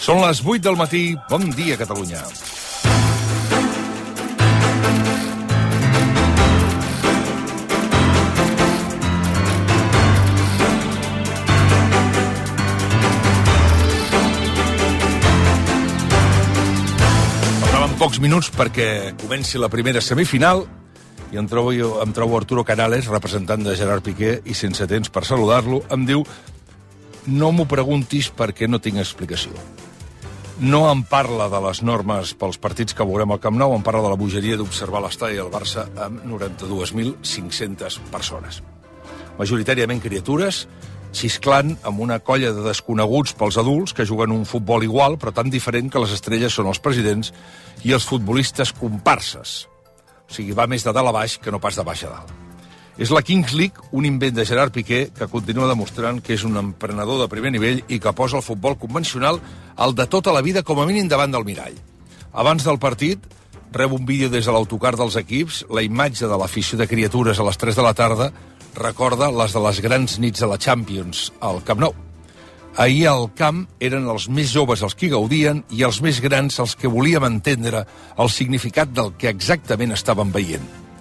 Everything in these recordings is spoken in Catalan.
Són les 8 del matí. Bon dia, Catalunya. Faltaven pocs minuts perquè comenci la primera semifinal i em trobo Arturo Canales, representant de Gerard Piqué, i sense temps per saludar-lo, em diu: no m'ho preguntis perquè no tinc explicació. No em parla de les normes pels partits que veurem al Camp Nou, em parla de la bogeria d'observar l'estadi del Barça amb 92.500 persones. Majoritàriament criatures, xisclant amb una colla de desconeguts pels adults que juguen un futbol igual, però tan diferent que les estrelles són els presidents i els futbolistes comparses. O sigui, va més de dalt a baix que no pas de baix a dalt. És la Kings League, un invent de Gerard Piqué, que continua demostrant que és un emprenedor de primer nivell i que posa el futbol convencional, el de tota la vida, com a mínim davant del mirall. Abans del partit, rep un vídeo des de l'autocar dels equips, la imatge de l'afició de criatures a les 3 de la tarda recorda les de les grans nits de la Champions al Camp Nou. Ahir al camp eren els més joves els que gaudien i els més grans els que volíem entendre el significat del que exactament estaven veient.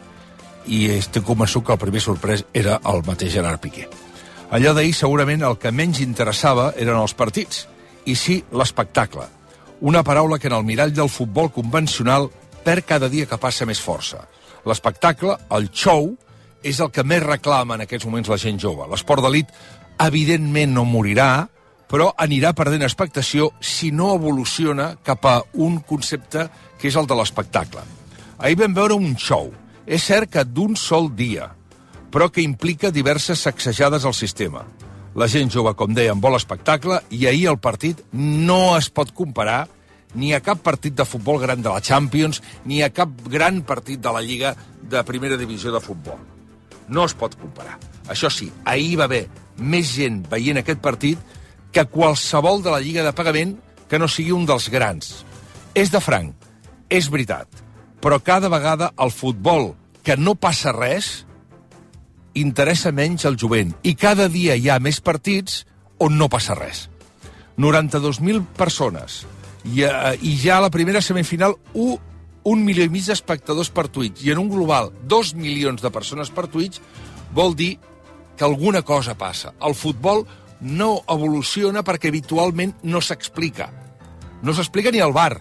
I estic convençut que el primer sorprès era el mateix Gerard Piqué. Allò d'ahir segurament el que menys interessava eren els partits, i sí l'espectacle. Una paraula que en el mirall del futbol convencional perd cada dia que passa més força. L'espectacle, el show, és el que més reclama en aquests moments la gent jove. L'esport d'elit evidentment no morirà, però anirà perdent expectació si no evoluciona cap a un concepte que és el de l'espectacle. Ahir vam veure un show. És cert que d'un sol dia, però que implica diverses sacsejades al sistema. La gent jove, com dèiem, vol espectacle, i ahir el partit no es pot comparar ni a cap partit de futbol gran de la Champions, ni a cap gran partit de la Lliga de Primera Divisió de Futbol. No es pot comparar. Això sí, ahir va haver més gent veient aquest partit que qualsevol de la Lliga de Pagament que no sigui un dels grans. És de franc, és veritat, però cada vegada el futbol, que no passa res, interessa menys el jovent. I cada dia hi ha més partits on no passa res. 92.000 persones. I ja a la primera semifinal, 1,5 milió d'espectadors per Twitch. I en un global, 2 milions de persones per Twitch, vol dir que alguna cosa passa. El futbol no evoluciona perquè habitualment no s'explica. No s'explica ni al bar.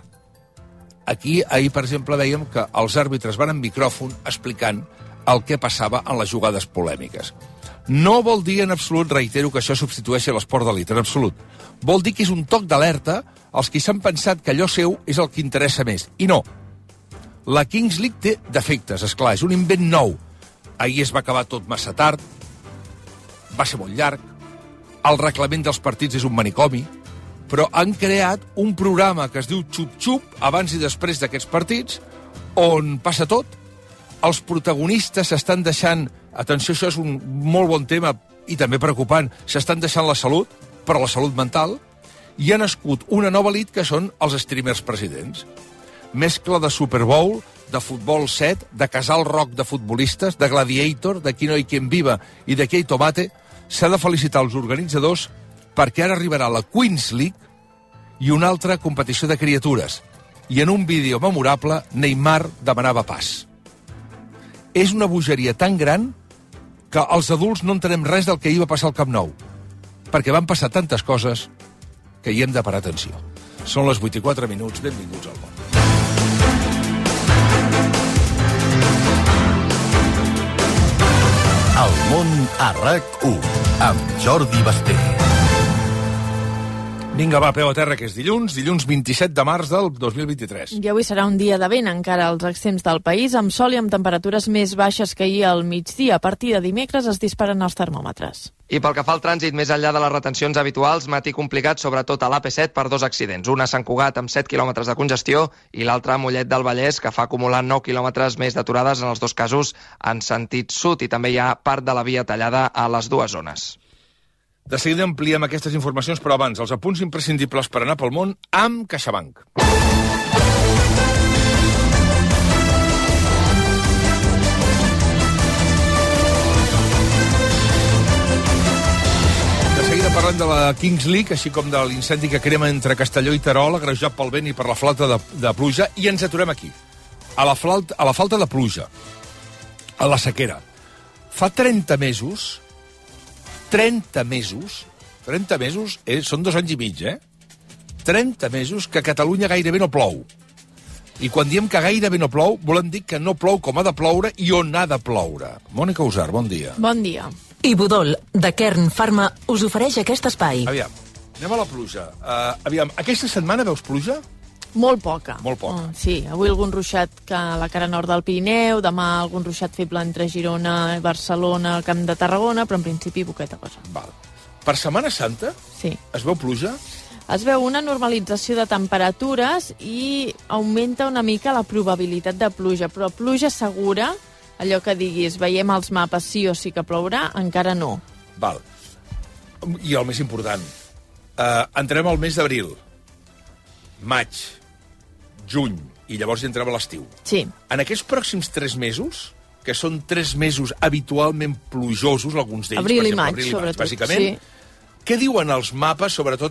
Aquí, ahir, per exemple, veiem que els àrbitres van amb micròfon explicant el que passava en les jugades polèmiques. No vol dir en absolut, reitero, que això substitueixi l'esport d'elit, en absolut. Vol dir que és un toc d'alerta als qui s'han pensat que allò seu és el que interessa més. I no. La Kings League té defectes, esclar, és un invent nou. Ahir es va acabar tot massa tard, va ser molt llarg, el reglament dels partits és un manicomi, però han creat un programa que es diu Xup Xup, abans i després d'aquests partits, on passa tot. Els protagonistes s'estan deixant, atenció, això és un molt bon tema i també preocupant, s'estan deixant la salut, però la salut mental, i ha nascut una nova elit que són els streamers presidents. Mescla de Super Bowl, de Futbol 7, de Casal Rock de futbolistes, de Gladiator, de Qui no hi quien viva i de Qui hay tomate. S'ha de felicitar els organitzadors perquè ara arribarà la Queens League i una altra competició de criatures. I en un vídeo memorable, Neymar demanava pas. És una bogeria tan gran que els adults no entenem res del que hi va passar al Camp Nou, perquè van passar tantes coses que hi hem de parar atenció. Són les 8:04, benvinguts al món. El món a RAC1, amb Jordi Basté. Vinga, va, peu a terra, que és dilluns 27 de març del 2023. I avui serà un dia de vent encara als extrems del país, amb sol i amb temperatures més baixes que ahir al migdia. A partir de dimecres es disparen els termòmetres. I pel que fa al trànsit, més enllà de les retencions habituals, matí complicat sobretot a l'AP7 per dos accidents. Una a Sant Cugat amb 7 quilòmetres de congestió i l'altra a Mollet del Vallès, que fa acumular 9 quilòmetres més d'aturades en els dos casos en sentit sud. I també hi ha part de la via tallada a les dues zones. De seguida ampliem aquestes informacions, però abans, els apunts imprescindibles per anar pel món amb CaixaBank. parlem de la Kings League, així com de l'incendi que crema entre Castelló i Terol, agreujat pel vent i per la falta de pluja, i ens aturem aquí, a la falta de pluja, a la sequera. Fa 30 mesos, són 2 anys i mig, 30 mesos que a Catalunya gairebé no plou. I quan diem que gairebé no plou, volem dir que no plou com ha de ploure i on ha de ploure. Mònica Usar, bon dia. Bon dia. Ibudol, de Kern Pharma, us ofereix aquest espai. Aviam, anem a la pluja. Aquesta setmana veus pluja? Molt poca. Molt poca. Sí, avui algun ruixat que a la cara nord del Pirineu, demà algun ruixat feble entre Girona, Barcelona, Camp de Tarragona, però en principi poqueta cosa. Val. Per Setmana Santa Sí. es veu pluja? Es veu una normalització de temperatures i augmenta una mica la probabilitat de pluja, però pluja segura, allò que diguis, veiem els mapes sí o sí que plourà, encara no. Val. I el més important, entrem al mes d'abril, maig, juny, i llavors hi entrem a l'estiu. Sí. En aquests pròxims 3 mesos, que són 3 mesos habitualment plujosos, alguns d'ells, Abril per i exemple, maig, sobretot, bàsicament, sí. Què diuen els mapes, sobretot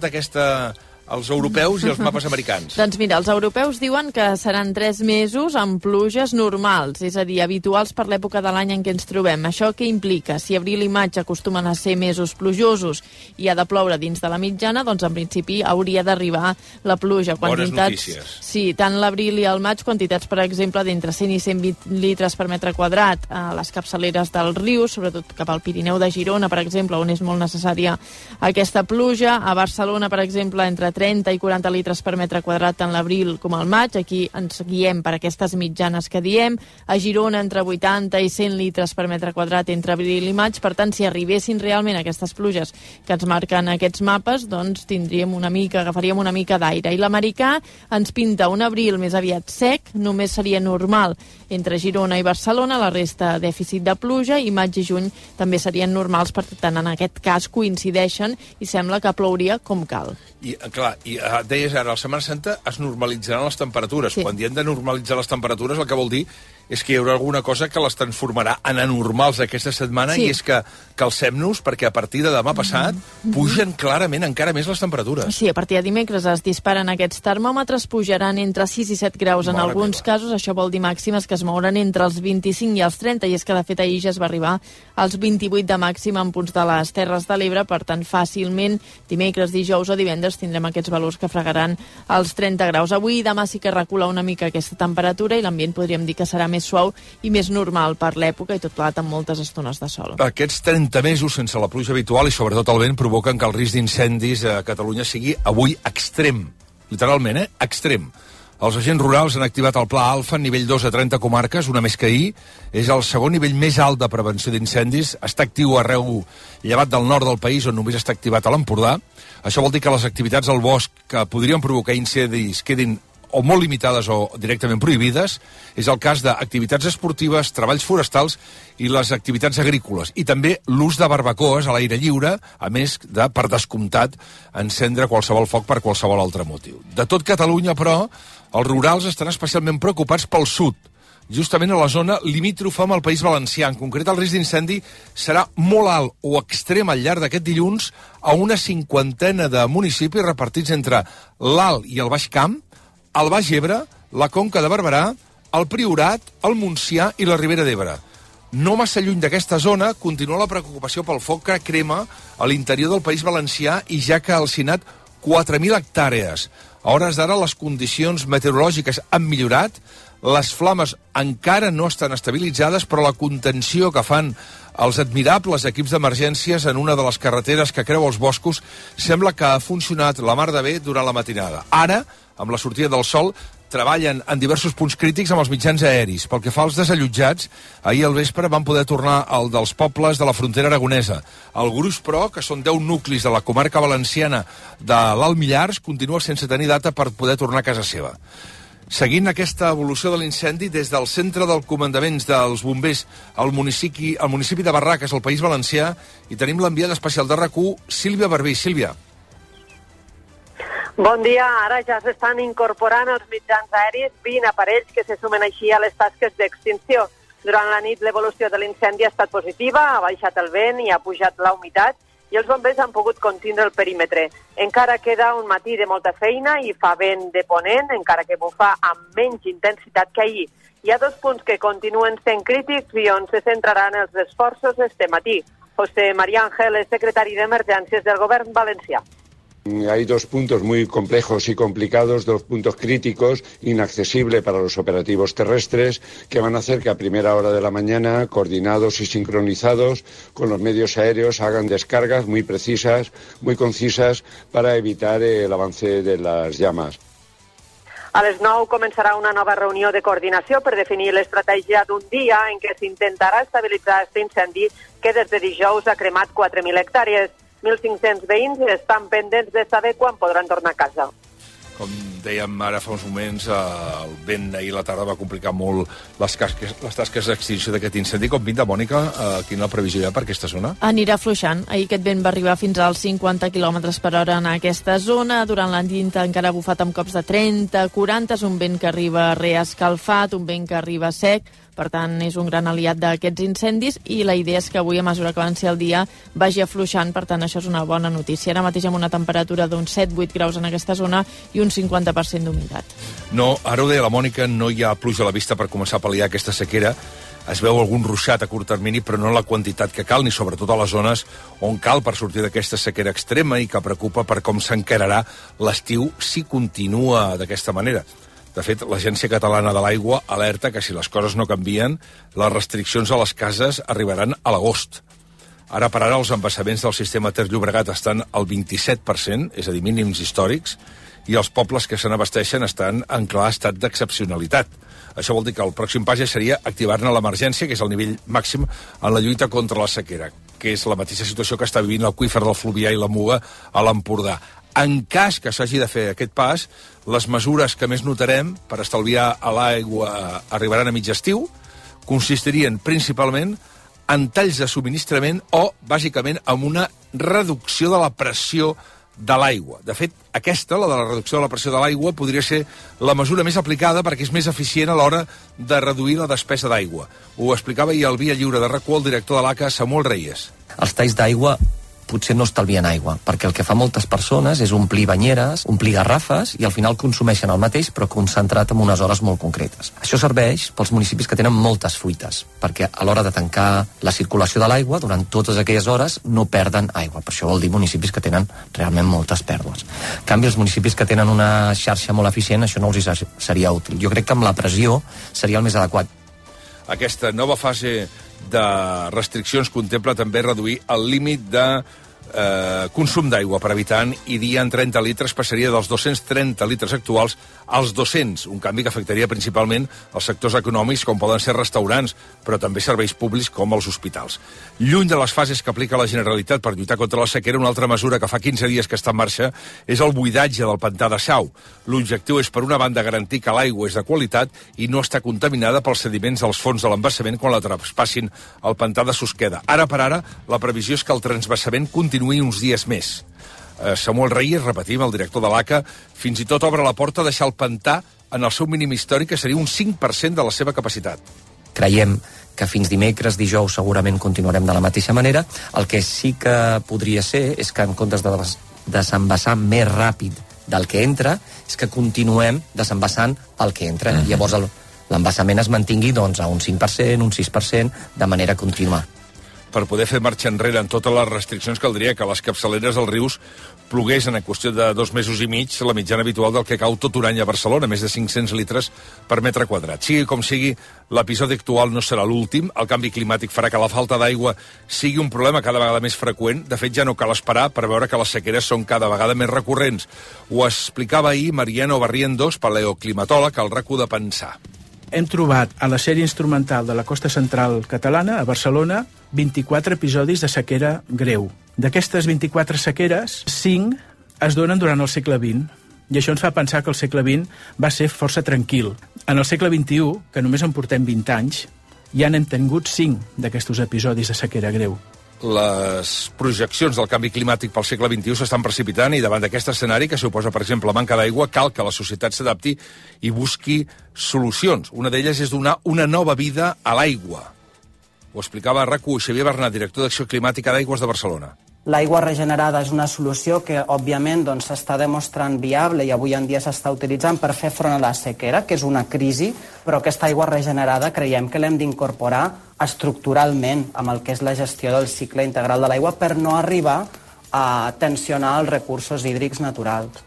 els europeus i els mapes americans? Doncs mira, els europeus diuen que seran 3 mesos amb pluges normals, és a dir, habituals per l'època de l'any en què ens trobem. Això què implica? Si abril i maig acostumen a ser mesos plujosos i ha de ploure dins de la mitjana, doncs en principi hauria d'arribar la pluja. Bones notícies. Sí, tant l'abril i el maig, quantitats, per exemple, d'entre 100 i 120 litres per metre quadrat a les capçaleres del riu, sobretot cap al Pirineu de Girona, per exemple, on és molt necessària aquesta pluja. A Barcelona, per exemple, entre 30 i 40 litres per metre quadrat tant l'abril com el maig. Aquí ens guiem per aquestes mitjanes que diem. A Girona, entre 80 i 100 litres per metre quadrat entre abril i maig. Per tant, si arribessin realment aquestes pluges que ens marquen aquests mapes, doncs agafaríem una mica d'aire. I l'americà ens pinta un abril més aviat sec, només seria normal entre Girona i Barcelona, la resta dèficit de pluja, i maig i juny també serien normals, per tant, en aquest cas coincideixen i sembla que plouria com cal. I, clar, deies ara, a la Setmana Santa es normalitzaran les temperatures. Sí. Quan diem de normalitzar les temperatures, el que vol dir és que hi haurà alguna cosa que les transformarà en anormals aquesta setmana, Sí. i és que calcem-nos, perquè a partir de demà passat pugen clarament encara més les temperatures. Sí, a partir de dimecres es disparen aquests termòmetres, pujaran entre 6 i 7 graus en Mare alguns meva. casos. Això vol dir màximes que es mouran entre els 25 i els 30, i és que de fet ahir ja es va arribar als 28 de màxim en punts de les Terres de l'Ebre. Per tant, fàcilment dimecres, dijous o divendres tindrem aquests valors que fregaran els 30 graus. Avui i demà sí que recula una mica aquesta temperatura i l'ambient podríem dir que serà més suau i més normal per l'època, i tot plegat amb moltes estones de sol. Aquests 30 mesos sense la pluja habitual i sobretot el vent provoquen que el risc d'incendis a Catalunya sigui avui extrem. Literalment, extrem. Els agents rurals han activat el Pla Alfa, nivell 2 a 30 comarques, una més que ahir. És el segon nivell més alt de prevenció d'incendis. Està actiu arreu llevat del nord del país, on només està activat a l'Empordà. Això vol dir que les activitats al bosc que podrien provocar incendis quedin o molt limitades o directament prohibides. És el cas d'activitats esportives, treballs forestals i les activitats agrícoles. I també l'ús de barbacoes a l'aire lliure, a més de, per descomptat, encendre qualsevol foc per qualsevol altre motiu. De tot Catalunya, però, els rurals estan especialment preocupats pel sud, justament a la zona limítrofa amb el País Valencià. En concret, el risc d'incendi serà molt alt o extrem al llarg d'aquest dilluns a una 50ena de municipis repartits entre l'Alt i el Baix Camp, el Baix Ebre, la Conca de Barberà, el Priorat, el Montsià i la Ribera d'Ebre. No massa lluny d'aquesta zona continua la preocupació pel foc que crema a l'interior del País Valencià, i ja que ha alcinat 4.000 hectàrees. A hores d'ara les condicions meteorològiques han millorat, les flames encara no estan estabilitzades, però la contenció que fan els admirables equips d'emergències en una de les carreteres que creu els boscos sembla que ha funcionat la mar de bé durant la matinada. Ara, amb la sortida del sol, treballen en diversos punts crítics amb els mitjans aeris. Pel que fa als desallotjats, ahir al vespre van poder tornar al dels pobles de la frontera aragonesa. El gruix, però, que són 10 nuclis de la comarca valenciana de l'Alt Millars, continua sense tenir data per poder tornar a casa seva. Seguint aquesta evolució de l'incendi, des del centre del comandaments dels bombers al municipi de Barraques, al País Valencià, i tenim l'enviada especial de RAC1, Sílvia Barbí. Sílvia. Bon dia. Ara ja s'estan incorporant els mitjans aèris 20 aparells que se sumen així a les tasques d'extinció. Durant la nit l'evolució de l'incendi ha estat positiva, ha baixat el vent i ha pujat la humitat, i els bombers han pogut contindre el perímetre. Encara queda un matí de molta feina i fa vent de ponent, encara que bufa amb menys intensitat que ahir. Hi ha 2 punts que continuen sent crítics i on se centraran els esforços este matí. José María Ángel és secretari d'Emergències del Govern valencià. Hay 2 puntos muy complejos y complicados, 2 puntos críticos, inaccesibles para los operativos terrestres, que van a hacer que a primera hora de la mañana, coordinados y sincronizados con los medios aéreos, hagan descargas muy precisas, muy concisas, para evitar el avance de las llamas. A les 9 començarà una nova reunió de coordinació per definir l'estratègia d'un dia en què s'intentarà estabilitzar aquest incendi que des de dijous ha cremat 4.000 hectàrees. 1.500 veïns estan pendents de saber quan podran tornar a casa. Com dèiem ara fa uns moments, el vent ahir a la tarda va complicar molt les tasques d'extinció d'aquest incendi. Com pinta, Mònica, quina previsió hi ha per aquesta zona? Anirà afluixant. Ahir aquest vent va arribar fins als 50 km per hora en aquesta zona. Durant la nit encara ha bufat amb cops de 30-40. És un vent que arriba reescalfat, un vent que arriba sec. Per tant, és un gran aliat d'aquests incendis i la idea és que avui, a mesura que avanci el dia, vagi afluixant. Per tant, això és una bona notícia. Ara mateix amb una temperatura d'uns 7-8 graus en aquesta zona i un 50% d'humitat. No, ara ho deia la Mònica, no hi ha pluja a la vista per començar a pal·liar aquesta sequera. Es veu algun ruixat a curt termini, però no la quantitat que cal, ni sobretot a les zones on cal per sortir d'aquesta sequera extrema i que preocupa per com s'encararà l'estiu si continua d'aquesta manera. De fet, l'Agència Catalana de l'Aigua alerta que si les coses no canvien, les restriccions a les cases arribaran a l'agost. Ara per ara els embassaments del sistema Ter-Llobregat estan al 27%, és a dir, mínims històrics, i els pobles que se n'abasteixen estan en clar estat d'excepcionalitat. Això vol dir que el pròxim pas ja seria activar-ne l'emergència, que és el nivell màxim en la lluita contra la sequera, que és la mateixa situació que està vivint l'aqüífer del Fluvià i la Muga a l'Empordà. En cas que s'hagi de fer aquest pas, les mesures que més notarem per estalviar a l'aigua arribaran a mig estiu, consistirien principalment en talls de subministrament o, bàsicament, amb una reducció de la pressió de l'aigua. De fet, aquesta, la de la reducció de la pressió de l'aigua, podria ser la mesura més aplicada perquè és més eficient a l'hora de reduir la despesa d'aigua. Ho explicava ahir al Via Lliure de RAC1 el director de l'ACA, Samuel Reyes. Els talls d'aigua potser no estalvien aigua, perquè el que fa moltes persones és omplir banyeres, omplir garrafes, i al final consumeixen el mateix, però concentrat en unes hores molt concretes. Això serveix pels municipis que tenen moltes fuites, perquè a l'hora de tancar la circulació de l'aigua, durant totes aquelles hores no perden aigua. Per això vol dir municipis que tenen realment moltes pèrdues. En canvi, els municipis que tenen una xarxa molt eficient, això no els seria útil. Jo crec que amb la pressió seria el més adequat. Aquesta nova fase de restriccions contempla també reduir el límit de consum d'aigua per habitant i dia en 30 litres passaria dels 230 litres actuals als 200, un canvi que afectaria principalment els sectors econòmics com poden ser restaurants, però també serveis públics com els hospitals. Lluny de les fases que aplica la Generalitat per lluitar contra la sequera, una altra mesura que fa 15 dies que està en marxa és el buidatge del pantà de Sau. L'objectiu és, per una banda, garantir que l'aigua és de qualitat i no està contaminada pels sediments dels fons de l'embassament quan la traspassin al pantà de Susqueda. Ara per ara, la previsió és que el transvassament continuï uns dies més. Samuel Reyes, repetim, el director de l'ACA, fins i tot obre la porta a deixar el pantà en el seu mínim històric, que seria un 5% de la seva capacitat. Creiem que fins dimecres, dijous, segurament continuarem de la mateixa manera. El que sí que podria ser és que en comptes de desembassar més ràpid del que entra, és que continuem desembassant el que entra. Llavors l'embassament es mantingui doncs, a un 5%, un 6%, de manera contínua. Per poder fer marxa enrere en totes les restriccions caldria que les capçaleres dels rius plogués en qüestió de 2 mesos i mig la mitjana habitual del que cau tot un any a Barcelona, més de 500 litres per metre quadrat. Sigui com sigui, l'episodi actual no serà l'últim. El canvi climàtic farà que la falta d'aigua sigui un problema cada vegada més freqüent. De fet, ja no cal esperar per veure que les sequeres són cada vegada més recurrents. Ho explicava ahir Mariano Barrientos, paleoclimatòleg, al RAC1 de Pensar. Hem trobat a la sèrie instrumental de la costa central catalana, a Barcelona, 24 episodis de sequera greu. D'aquestes 24 sequeres, 5 es donen durant el segle XX, i això ens fa pensar que el segle XX va ser força tranquil. En el segle XXI, que només en portem 20 anys, ja n'hem tingut 5 d'aquests episodis de sequera greu. Les projeccions del canvi climàtic pel segle XXI s'estan precipitant i davant d'aquest escenari que suposa, per exemple, la manca d'aigua, cal que la societat s'adapti i busqui solucions. Una d'elles és donar una nova vida a l'aigua. Ho explicava a RAC1 Xavier Bernat, director d'Acció Climàtica d'Aigües de Barcelona. L'aigua regenerada és una solució que, òbviament, s'està demostrant viable i avui en dia s'està utilitzant per fer front a la sequera, que és una crisi, però aquesta aigua regenerada creiem que l'hem d'incorporar estructuralment amb el que és la gestió del cicle integral de l'aigua per no arribar a tensionar els recursos hídrics naturals.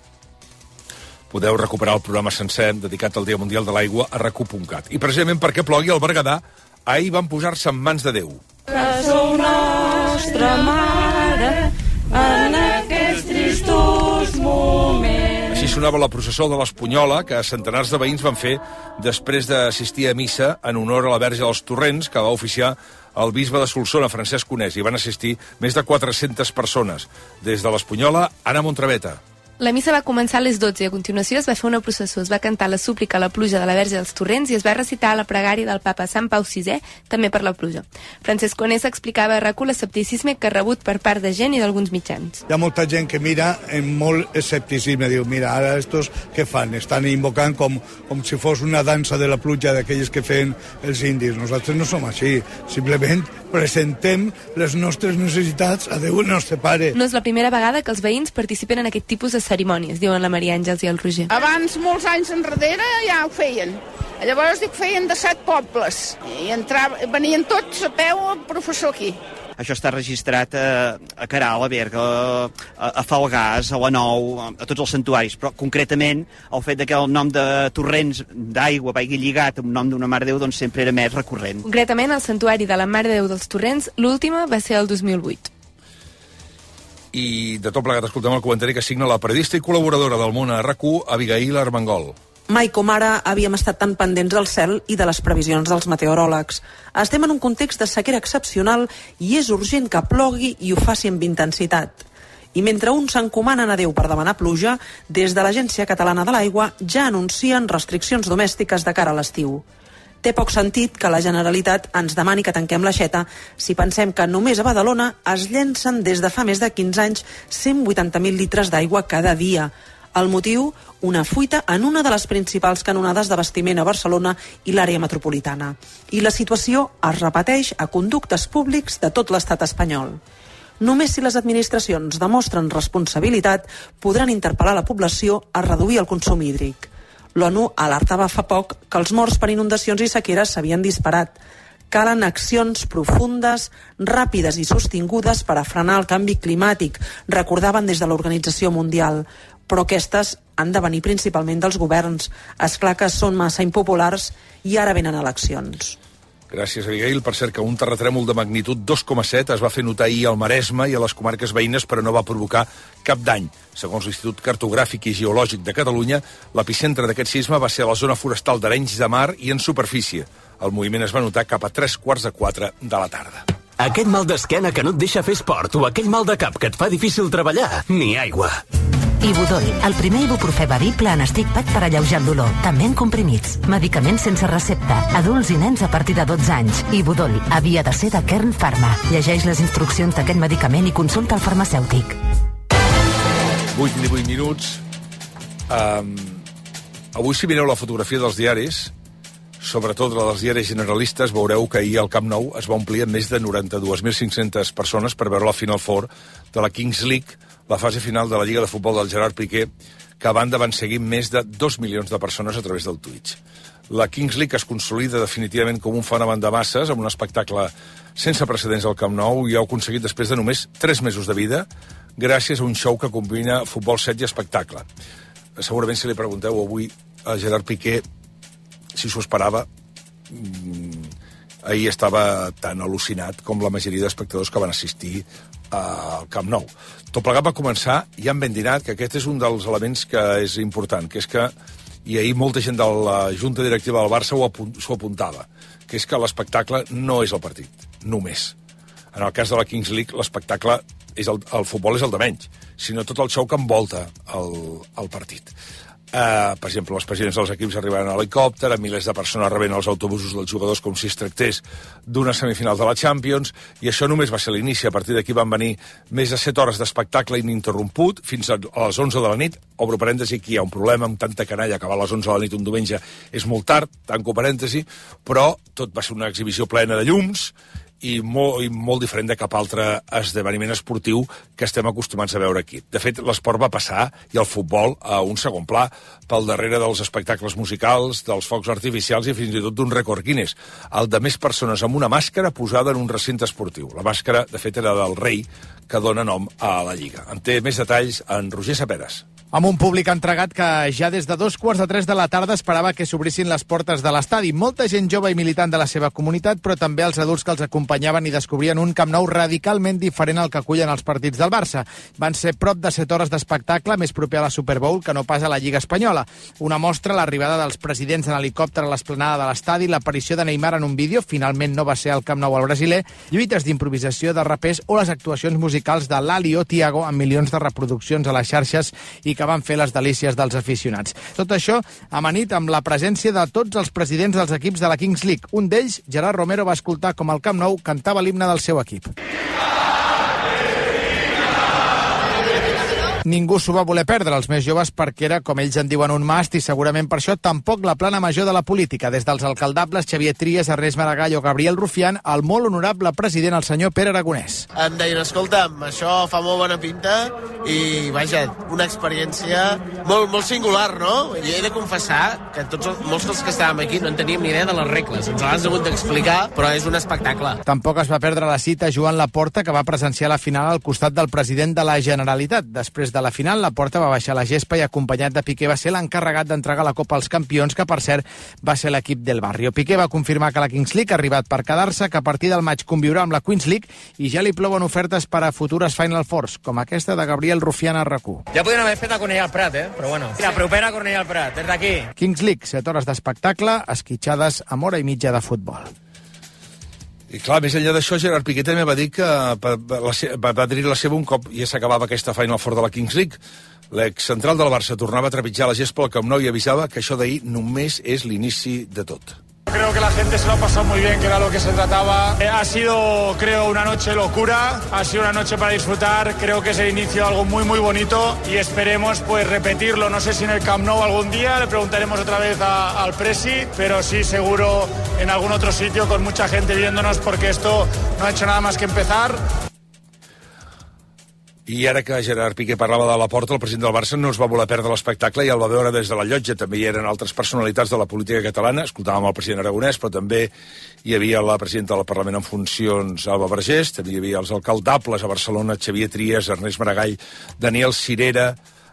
Podeu recuperar el programa sencer dedicat al Dia Mundial de l'Aigua a recu.cat. I precisament perquè plogui al Berguedà, ahir van posar-se en mans de Déu. Que sou nostra mare en aquests tristos moments. Així sonava la processó de l'Espunyola que centenars de veïns van fer després d'assistir a missa en honor a la Verge dels Torrents, que va oficiar el bisbe de Solsona, Francesc Conés, i van assistir més de 400 persones. Des de l'Espunyola, Anna Montraveta. La missa va començar a les 12 i a continuació es va fer una processó, es va cantar la súplica a la pluja de la Verge dels Torrents i es va recitar la pregària del papa Sant Pau VI, també per la pluja. Francesc Conés explicava a RAC1 l'escepticisme que ha rebut per part de gent i d'alguns mitjans. Hi ha molta gent que mira amb molt escepticisme, diu, mira, ara estos què fan? Estan invocant com si fos una dansa de la pluja d'aquelles que feien els indis. Nosaltres no som així, simplement presentem les nostres necessitats a Déu el nostre Pare. No és la primera vegada que els veïns participen en aquest tipus de cerimònies, diuen la Maria Àngels i el Roger. Abans, molts anys enrere, ja ho feien. Llavors dic, feien de 7 pobles i venien tots a peu el professor aquí. Això està registrat a Caral, a Berga, a Falgars, a la Nou, a tots els santuaris, però concretament el fet que el nom de Torrents d'aigua vagi lligat amb el nom d'una Mare de Déu doncs sempre era més recurrent. Concretament, el santuari de la Mare de Déu dels Torrents, l'última va ser el 2008. I de tot plegat escoltem el comentari que signa la periodista i col·laboradora del Món a RAC1, Abigail Armengol. Mai com ara havíem estat tan pendents del cel i de les previsions dels meteoròlegs. Estem en un context de sequera excepcional i és urgent que plogui i ho faci amb intensitat. I mentre uns s'encomanen a Déu per demanar pluja, des de l'Agència Catalana de l'Aigua ja anuncien restriccions domèstiques de cara a l'estiu. Té poc sentit que la Generalitat ens demani que tanquem l'aixeta si pensem que només a Badalona es llencen des de fa més de 15 anys 180.000 litres d'aigua cada dia. El motiu, una fuita en una de les principals canonades d'abastiment a Barcelona i l'àrea metropolitana. I la situació es repeteix a conductes públics de tot l'estat espanyol. Només si les administracions demostren responsabilitat podran interpel·lar la població a reduir el consum hídric. L'ONU alertava fa poc que els morts per inundacions i sequeres s'havien disparat. Calen accions profundes, ràpides i sostingudes per a frenar el canvi climàtic, recordaven des de l'Organització Mundial. Però aquestes han de venir principalment dels governs. És clar que són massa impopulars i ara venen eleccions. Gràcies, Abigail. Per cert, que un terratrèmol de magnitud 2,7 es va fer notar ahir al Maresme i a les comarques veïnes, però no va provocar cap dany. Segons l'Institut Cartogràfic i Geològic de Catalunya, l'epicentre d'aquest sisme va ser a la zona forestal d'Arenys de Mar i en superfície. El moviment es va notar cap a 3:45 de la tarda. Aquest mal d'esquena que no et deixa fer esport o aquell mal de cap que et fa difícil treballar, ni aigua. Ibudol, el primer ibuprofè bevible en stick pack per alleujar el dolor, també en comprimits. Medicaments sense recepta, adults i nens a partir de 12 anys. Ibudol havia de ser de Kern Pharma. Llegeix les instruccions d'aquest medicament i consulta el farmacèutic. 8:18 minuts. Avui, si mireu la fotografia dels diaris, sobretot la dels diaris generalistes, veureu que ahir al Camp Nou es va omplir amb més de 92.500 persones per veure la Final Four de la Kings League, la fase final de la Lliga de Futbol del Gerard Piqué, que a banda van seguir més de 2 milions de persones a través del Twitch. La Kings League es consolida definitivament com un fenomen de masses, amb un espectacle sense precedents al Camp Nou, i ha aconseguit després de només 3 mesos de vida, gràcies a un show que combina futbol 7 i espectacle. Segurament si li pregunteu avui a Gerard Piqué si s'ho esperava, ahir estava tan al·lucinat com la majoria d'espectadors que van assistir al Camp Nou. Tot plegat va començar ja amb ben dinat, que aquest és un dels elements que és important, que és que, i ahir molta gent de la Junta Directiva del Barça s'ho apuntava, que és que l'espectacle no és el partit, només. En el cas de la Kings League, l'espectacle, el futbol és el de menys, sinó tot el show que envolta el partit. Per exemple, els presidents dels equips arribaran a l'helicòpter, milers de persones rebent els autobusos dels jugadors com si es tractés d'una semifinal de la Champions, i això només va ser l'inici. A partir d'aquí van venir més de 7 hores d'espectacle ininterromput fins a les 11 de la nit. Obro parèntesi, aquí hi ha un problema amb tanta canalla, acabar a les 11 de la nit un diumenge és molt tard, tanco parèntesi, però tot va ser una exhibició plena de llums i molt diferent de cap altre esdeveniment esportiu que estem acostumats a veure aquí. De fet, l'esport va passar, i el futbol, a un segon pla, pel darrere dels espectacles musicals, dels focs artificials i fins i tot d'un rècord Guinness, el de més persones amb una màscara posada en un recinte esportiu. La màscara, de fet, era del rei, que dona nom a la Lliga. En té més detalls en Roger Saperes. Amb un públic entregat que ja des de 2:45 de la tarda esperava que s'obrissin les portes de l'estadi. Molta gent jove i militant de la seva comunitat, però també els adults que els acompanyaven i descobrien un Camp Nou radicalment diferent al que acullen els partits del Barça. Van ser prop de 7 hores d'espectacle, més proper a la Super Bowl que no pas a la Lliga Espanyola. Una mostra, l'arribada dels presidents en helicòpter a l'esplanada de l'estadi, l'aparició de Neymar en un vídeo, finalment no va ser al Camp Nou al brasiler, lluites d'improvisació de rapers o les actuacions musicals de Lali o Tiago amb milions de reproduccions a les xarxes i que van fer les delícies dels aficionats. Tot això amanit amb la presència de tots els presidents dels equips de la Kings League. Un d'ells, Gerard Romero, va escoltar com el Camp Nou cantava l'himne del seu equip. Ningú s'ho va voler perdre, els més joves, perquè era, com ells en diuen, un mast, i segurament per això tampoc la plana major de la política, des dels alcaldables Xavier Trias, Ernest Maragall o Gabriel Rufián, al molt honorable president, el senyor Pere Aragonès. Em deien, escolta'm, això fa molt bona pinta i, vaja, una experiència molt singular, no? I he de confessar que molts dels que estàvem aquí no en teníem ni idea de les regles. Ens l'has hagut d'explicar, però és un espectacle. Tampoc es va perdre la cita Joan Laporta, que va presenciar la final al costat del president de la Generalitat. Després de la final, Laporta va baixar la gespa i, acompanyat de Piqué, va ser l'encarregat d'entregar la Copa als Campions, que, per cert, va ser l'equip del Barrio. Piqué va confirmar que la Kings League ha arribat per quedar-se, que a partir del maig conviurà amb la Queens League i ja li plouen ofertes per a futures Final Fours, com aquesta de Gabriel Rufián a RAC1. Ja podien haver fet a Cornellà al Prat, però bueno. La propera Cornellà al Prat, des d'aquí. Kings League, 7 hores d'espectacle, esquitxades amb hora i mitja de futbol. I clar, més enllà d'això, Gerard Piqué també va dir que va dir la seva un cop ja s'acabava aquesta Final Four de la Kings League. L'excentral del Barça tornava a trepitjar la gespa al Camp Nou i avisava que això d'ahir només és l'inici de tot. Creo que la gente se lo ha pasado muy bien, que era lo que se trataba. Ha sido, creo, una noche locura, ha sido una noche para disfrutar, creo que es el inicio de algo muy bonito y esperemos pues repetirlo, no sé si en el Camp Nou algún día, le preguntaremos otra vez al Presi, pero sí seguro en algún otro sitio con mucha gente viéndonos porque esto no ha hecho nada más que empezar. I ara que Gerard Piqué parlava de Laporta, el president del Barça no es va voler perdre l'espectacle i el va veure des de la llotja. També hi eren altres personalitats de la política catalana, escoltàvem el president Aragonès, però també hi havia la presidenta del Parlament en funcions, Alba Vergés, també hi havia els alcaldables a Barcelona, Xavier Trias, Ernest Maragall, Daniel Cirera,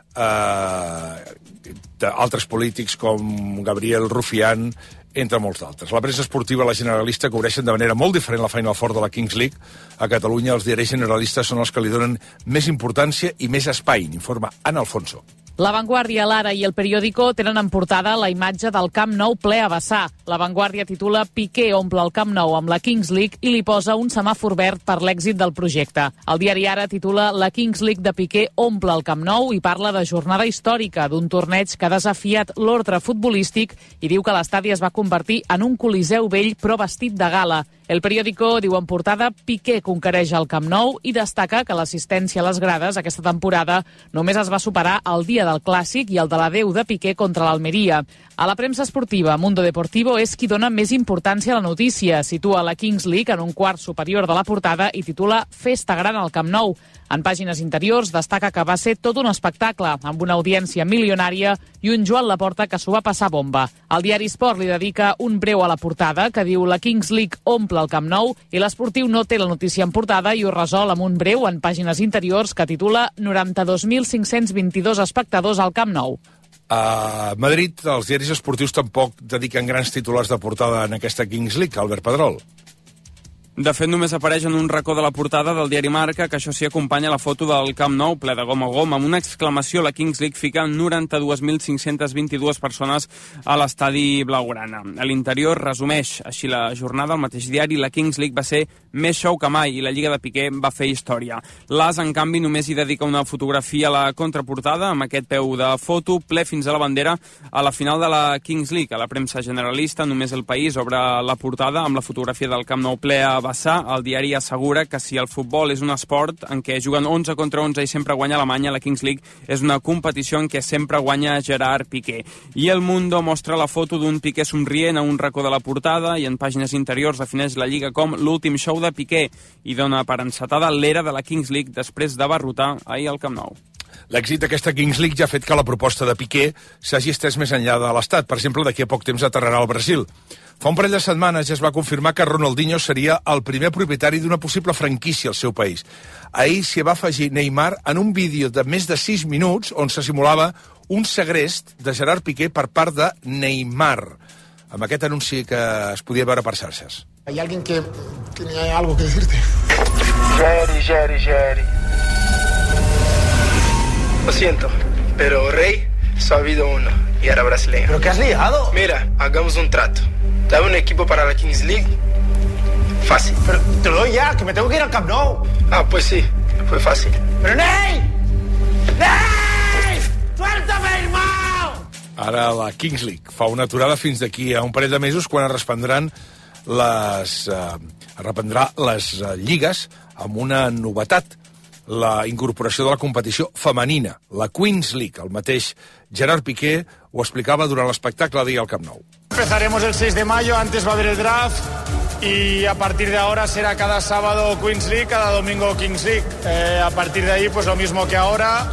altres polítics com Gabriel Rufián, entre molts d'altres. La premsa esportiva i la generalista cobreixen de manera molt diferent la Final Four de la Kings League. A Catalunya els diaris generalistes són els que li donen més importància i més espai, informa Ana Alfonso. La Vanguardia, l'Ara i el Periódico tenen en portada la imatge del Camp Nou ple a vessar. La Vanguardia titula Piqué omple el Camp Nou amb la Kings League i li posa un semàfor verd per l'èxit del projecte. El diari Ara titula La Kings League de Piqué omple el Camp Nou i parla de jornada històrica, d'un torneig que ha desafiat l'ordre futbolístic i diu que l'estadi es va convertir en un coliseu vell però vestit de gala. El Periódico diu en portada Piqué conquereix el Camp Nou i destaca que l'assistència a les grades aquesta temporada només es va superar el dia del Clàssic i el de l'adeu de Piqué contra l'Almeria. A la premsa esportiva, Mundo Deportivo és qui dona més importància a la notícia. Situa la Kings League en un quart superior de la portada i titula Festa gran al Camp Nou. En pàgines interiors destaca que va ser tot un espectacle, amb una audiència milionària i un Joan Laporta que s'ho va passar bomba. El diari Sport li dedica un breu a la portada que diu la Kings League omple el Camp Nou i l'Esportiu no té la notícia en portada i ho resol amb un breu en pàgines interiors que titula 92.522 espectadors al Camp Nou. A Madrid, els diaris esportius tampoc dediquen grans titulars de portada en aquesta Kings League, Albert Pedrol. De fet, només apareix en un racó de la portada del diari Marca, que això sí acompanya la foto del Camp Nou, ple de gom a gom, amb una exclamació. La Kings League fica 92.522 persones a l'estadi blaugrana. A l'interior resumeix així la jornada. El mateix diari, la Kings League va ser més show que mai i la Lliga de Piqué va fer història. L'As, en canvi, només hi dedica una fotografia a la contraportada, amb aquest peu de foto, ple fins a la bandera, a la final de la Kings League. A la premsa generalista, només El País obre la portada amb la fotografia del Camp Nou ple a Bassà. El diari assegura que si el futbol és un esport en què juguen 11 contra 11 i sempre guanya Alemanya, la Kings League és una competició en què sempre guanya Gerard Piqué. I El Mundo mostra la foto d'un Piqué somrient a un racó de la portada i en pàgines interiors defineix la Lliga com l'últim show de Piqué i dona per encetada l'era de la Kings League després de barrotar ahir al Camp Nou. L'èxit d'aquesta Kings League ja ha fet que la proposta de Piqué s'hagi estès més enllà de l'Estat. Per exemple, d'aquí a poc temps aterrarà al Brasil. Fa un parell de setmanes ja es va confirmar que Ronaldinho seria el primer propietari d'una possible franquícia al seu país. Ahir s'hi va afegir Neymar en un vídeo de més de 6 minuts on se simulava un segrest de Gerard Piqué per part de Neymar. Amb aquest anunci que es podia veure per xarxes. Hay alguien que tiene algo que decirte. Jerry. Lo siento, pero Rey solo ha habido uno y era brasileño. ¿Pero qué has liado? Mira, hagamos un trato. Dame un equipo para la Kings League. Fácil. Pero te lo doy ya, que me tengo que ir al Camp Nou. Ah, pues sí, fue fácil. ¡Pero Ney! ¡Ney! ¡Suéltame, hermano! Ara la Kings League fa una aturada fins d'aquí a un parell de mesos quan es reprendrà les lligues amb una novetat, la incorporació de la competició femenina, la Queens League. El mateix Gerard Piqué ho explicava durant l'espectacle d'ahir al Camp Nou. Empezaremos el 6 de mayo, antes va a haber el draft y a partir de ahora será cada sábado Queens League, cada domingo Kings League. A partir de ahí, pues lo mismo que ahora,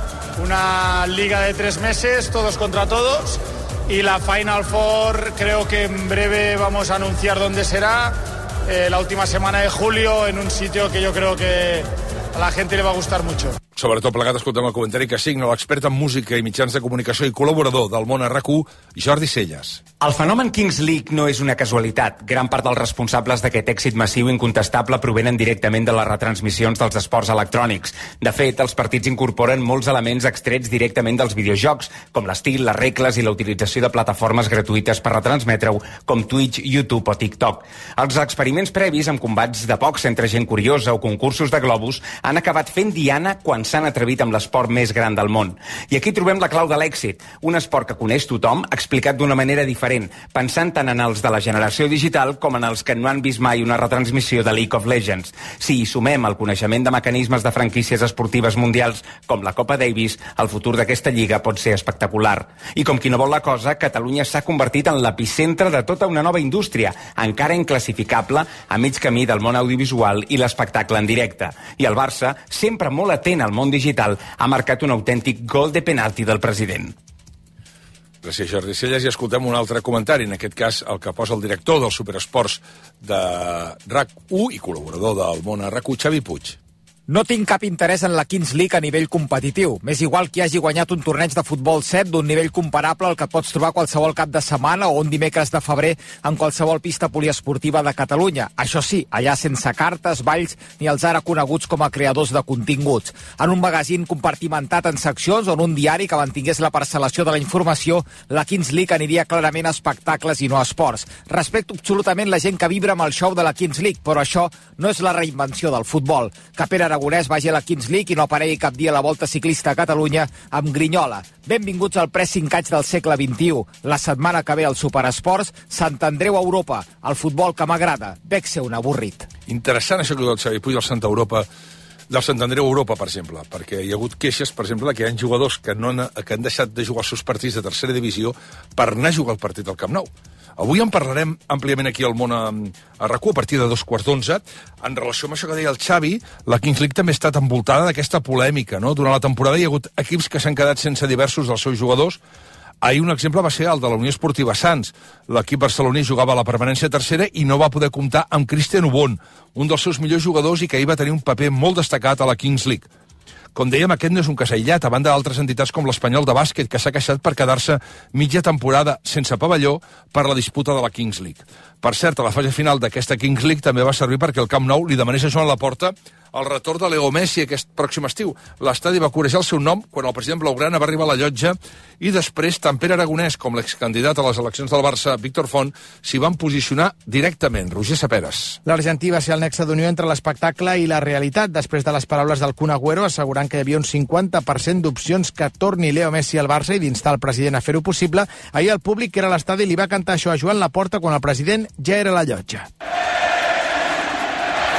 una liga de 3 meses, todos contra todos, y la Final Four creo que en breve vamos a anunciar dónde será, la última semana de julio, en un sitio que yo creo que a la gente le va a gustar mucho. Sobretot plegat escoltem el comentari que signa l'expert en música i mitjans de comunicació i col·laborador del món a RAC1, Jordi Celles. El fenomen Kings League no és una casualitat. Gran part dels responsables d'aquest èxit massiu incontestable provenen directament de les retransmissions dels esports electrònics. De fet, els partits incorporen molts elements extrets directament dels videojocs, com l'estil, les regles i la utilització de plataformes gratuïtes per retransmetre-ho, com Twitch, YouTube o TikTok. Els experiments previs amb combats de box entre gent curiosa o concursos de globus han acabat fent diana quan s'han atrevit amb l'esport més gran del món. I aquí trobem la clau de l'èxit, un esport que coneix tothom, explicat d'una manera diferent, pensant tant en els de la generació digital com en els que no han vist mai una retransmissió de League of Legends. Si hi sumem el coneixement de mecanismes de franquícies esportives mundials com la Copa Davis, el futur d'aquesta lliga pot ser espectacular. I com qui no vol la cosa, Catalunya s'ha convertit en l'epicentre de tota una nova indústria, encara inclassificable, a mig camí del món audiovisual i l'espectacle en directe. I el Barça, sempre molt atent al món digital, ha marcat un autèntic gol de penalti del president. Gràcies, Jordi Celles. I escoltem un altre comentari, en aquest cas el que posa el director dels Superesports de RAC1 i col·laborador del món a RAC1, Xavi Puig. No tinc cap interès en la Kings League a nivell competitiu. M'és igual qui hagi guanyat un torneig de futbol 7 d'un nivell comparable al que pots trobar qualsevol cap de setmana o un dimecres de febrer en qualsevol pista poliesportiva de Catalunya. Això sí, allà sense cartes, balls ni els ara coneguts com a creadors de continguts. En un magazín compartimentat en seccions o en un diari que mantingués la parcel·lació de la informació, la Kings League aniria clarament a espectacles i no a esports. Respecto absolutament la gent que vibra amb el show de la Kings League, però això no és la reinvenció del futbol. Que Pere Aragonès vagi a la Kings League i no aparegui cap dia a la Volta Ciclista a Catalunya amb grinyola. Benvinguts al pressing catch del segle XXI. La setmana que ve al Superesports, Sant Andreu a Europa, el futbol que m'agrada. Veig ser un avorrit. Interessant això que diu el Xavi Puig del Sant Andreu a Europa, per exemple, perquè hi ha hagut queixes, per exemple, que hi ha jugadors que han deixat de jugar els seus partits de tercera divisió per anar a jugar el partit al Camp Nou. Avui en parlarem àmpliament aquí al món a RAC1 a partir de 11:15. En relació amb això que deia el Xavi, la Kings League també ha estat envoltada d'aquesta polèmica, no? Durant la temporada hi ha hagut equips que s'han quedat sense diversos dels seus jugadors. Ahir un exemple va ser el de la Unió Esportiva Sants. L'equip barceloní jugava a la permanència tercera i no va poder comptar amb Cristian Ubon, un dels seus millors jugadors i que ahir va tenir un paper molt destacat a la Kings League. Com dèiem, aquest no és un cas aïllat, a banda d'altres entitats com l'Espanyol de bàsquet, que s'ha queixat per quedar-se mitja temporada sense pavelló per la disputa de la Kings League. Per cert, a la fase final d'aquesta Kings League també va servir perquè el Camp Nou li demanés a Joan Laporta el retorn de Leo Messi aquest pròxim estiu. L'estadi va corejar el seu nom quan el president blaugrana va arribar a la llotja i després tant Pere Aragonès com l'excandidat a les eleccions del Barça, Víctor Font, s'hi van posicionar directament. Roger Saperes. L'Argentí va ser el nexe d'unió entre l'espectacle i la realitat després de les paraules del Kun Agüero assegurant que hi havia un 50% d'opcions que torni Leo Messi al Barça i d'instar el president a fer-ho possible. Ahir el públic que era a l'estadi li va cantar això a Joan Laporta quan el president ja era a la llotja.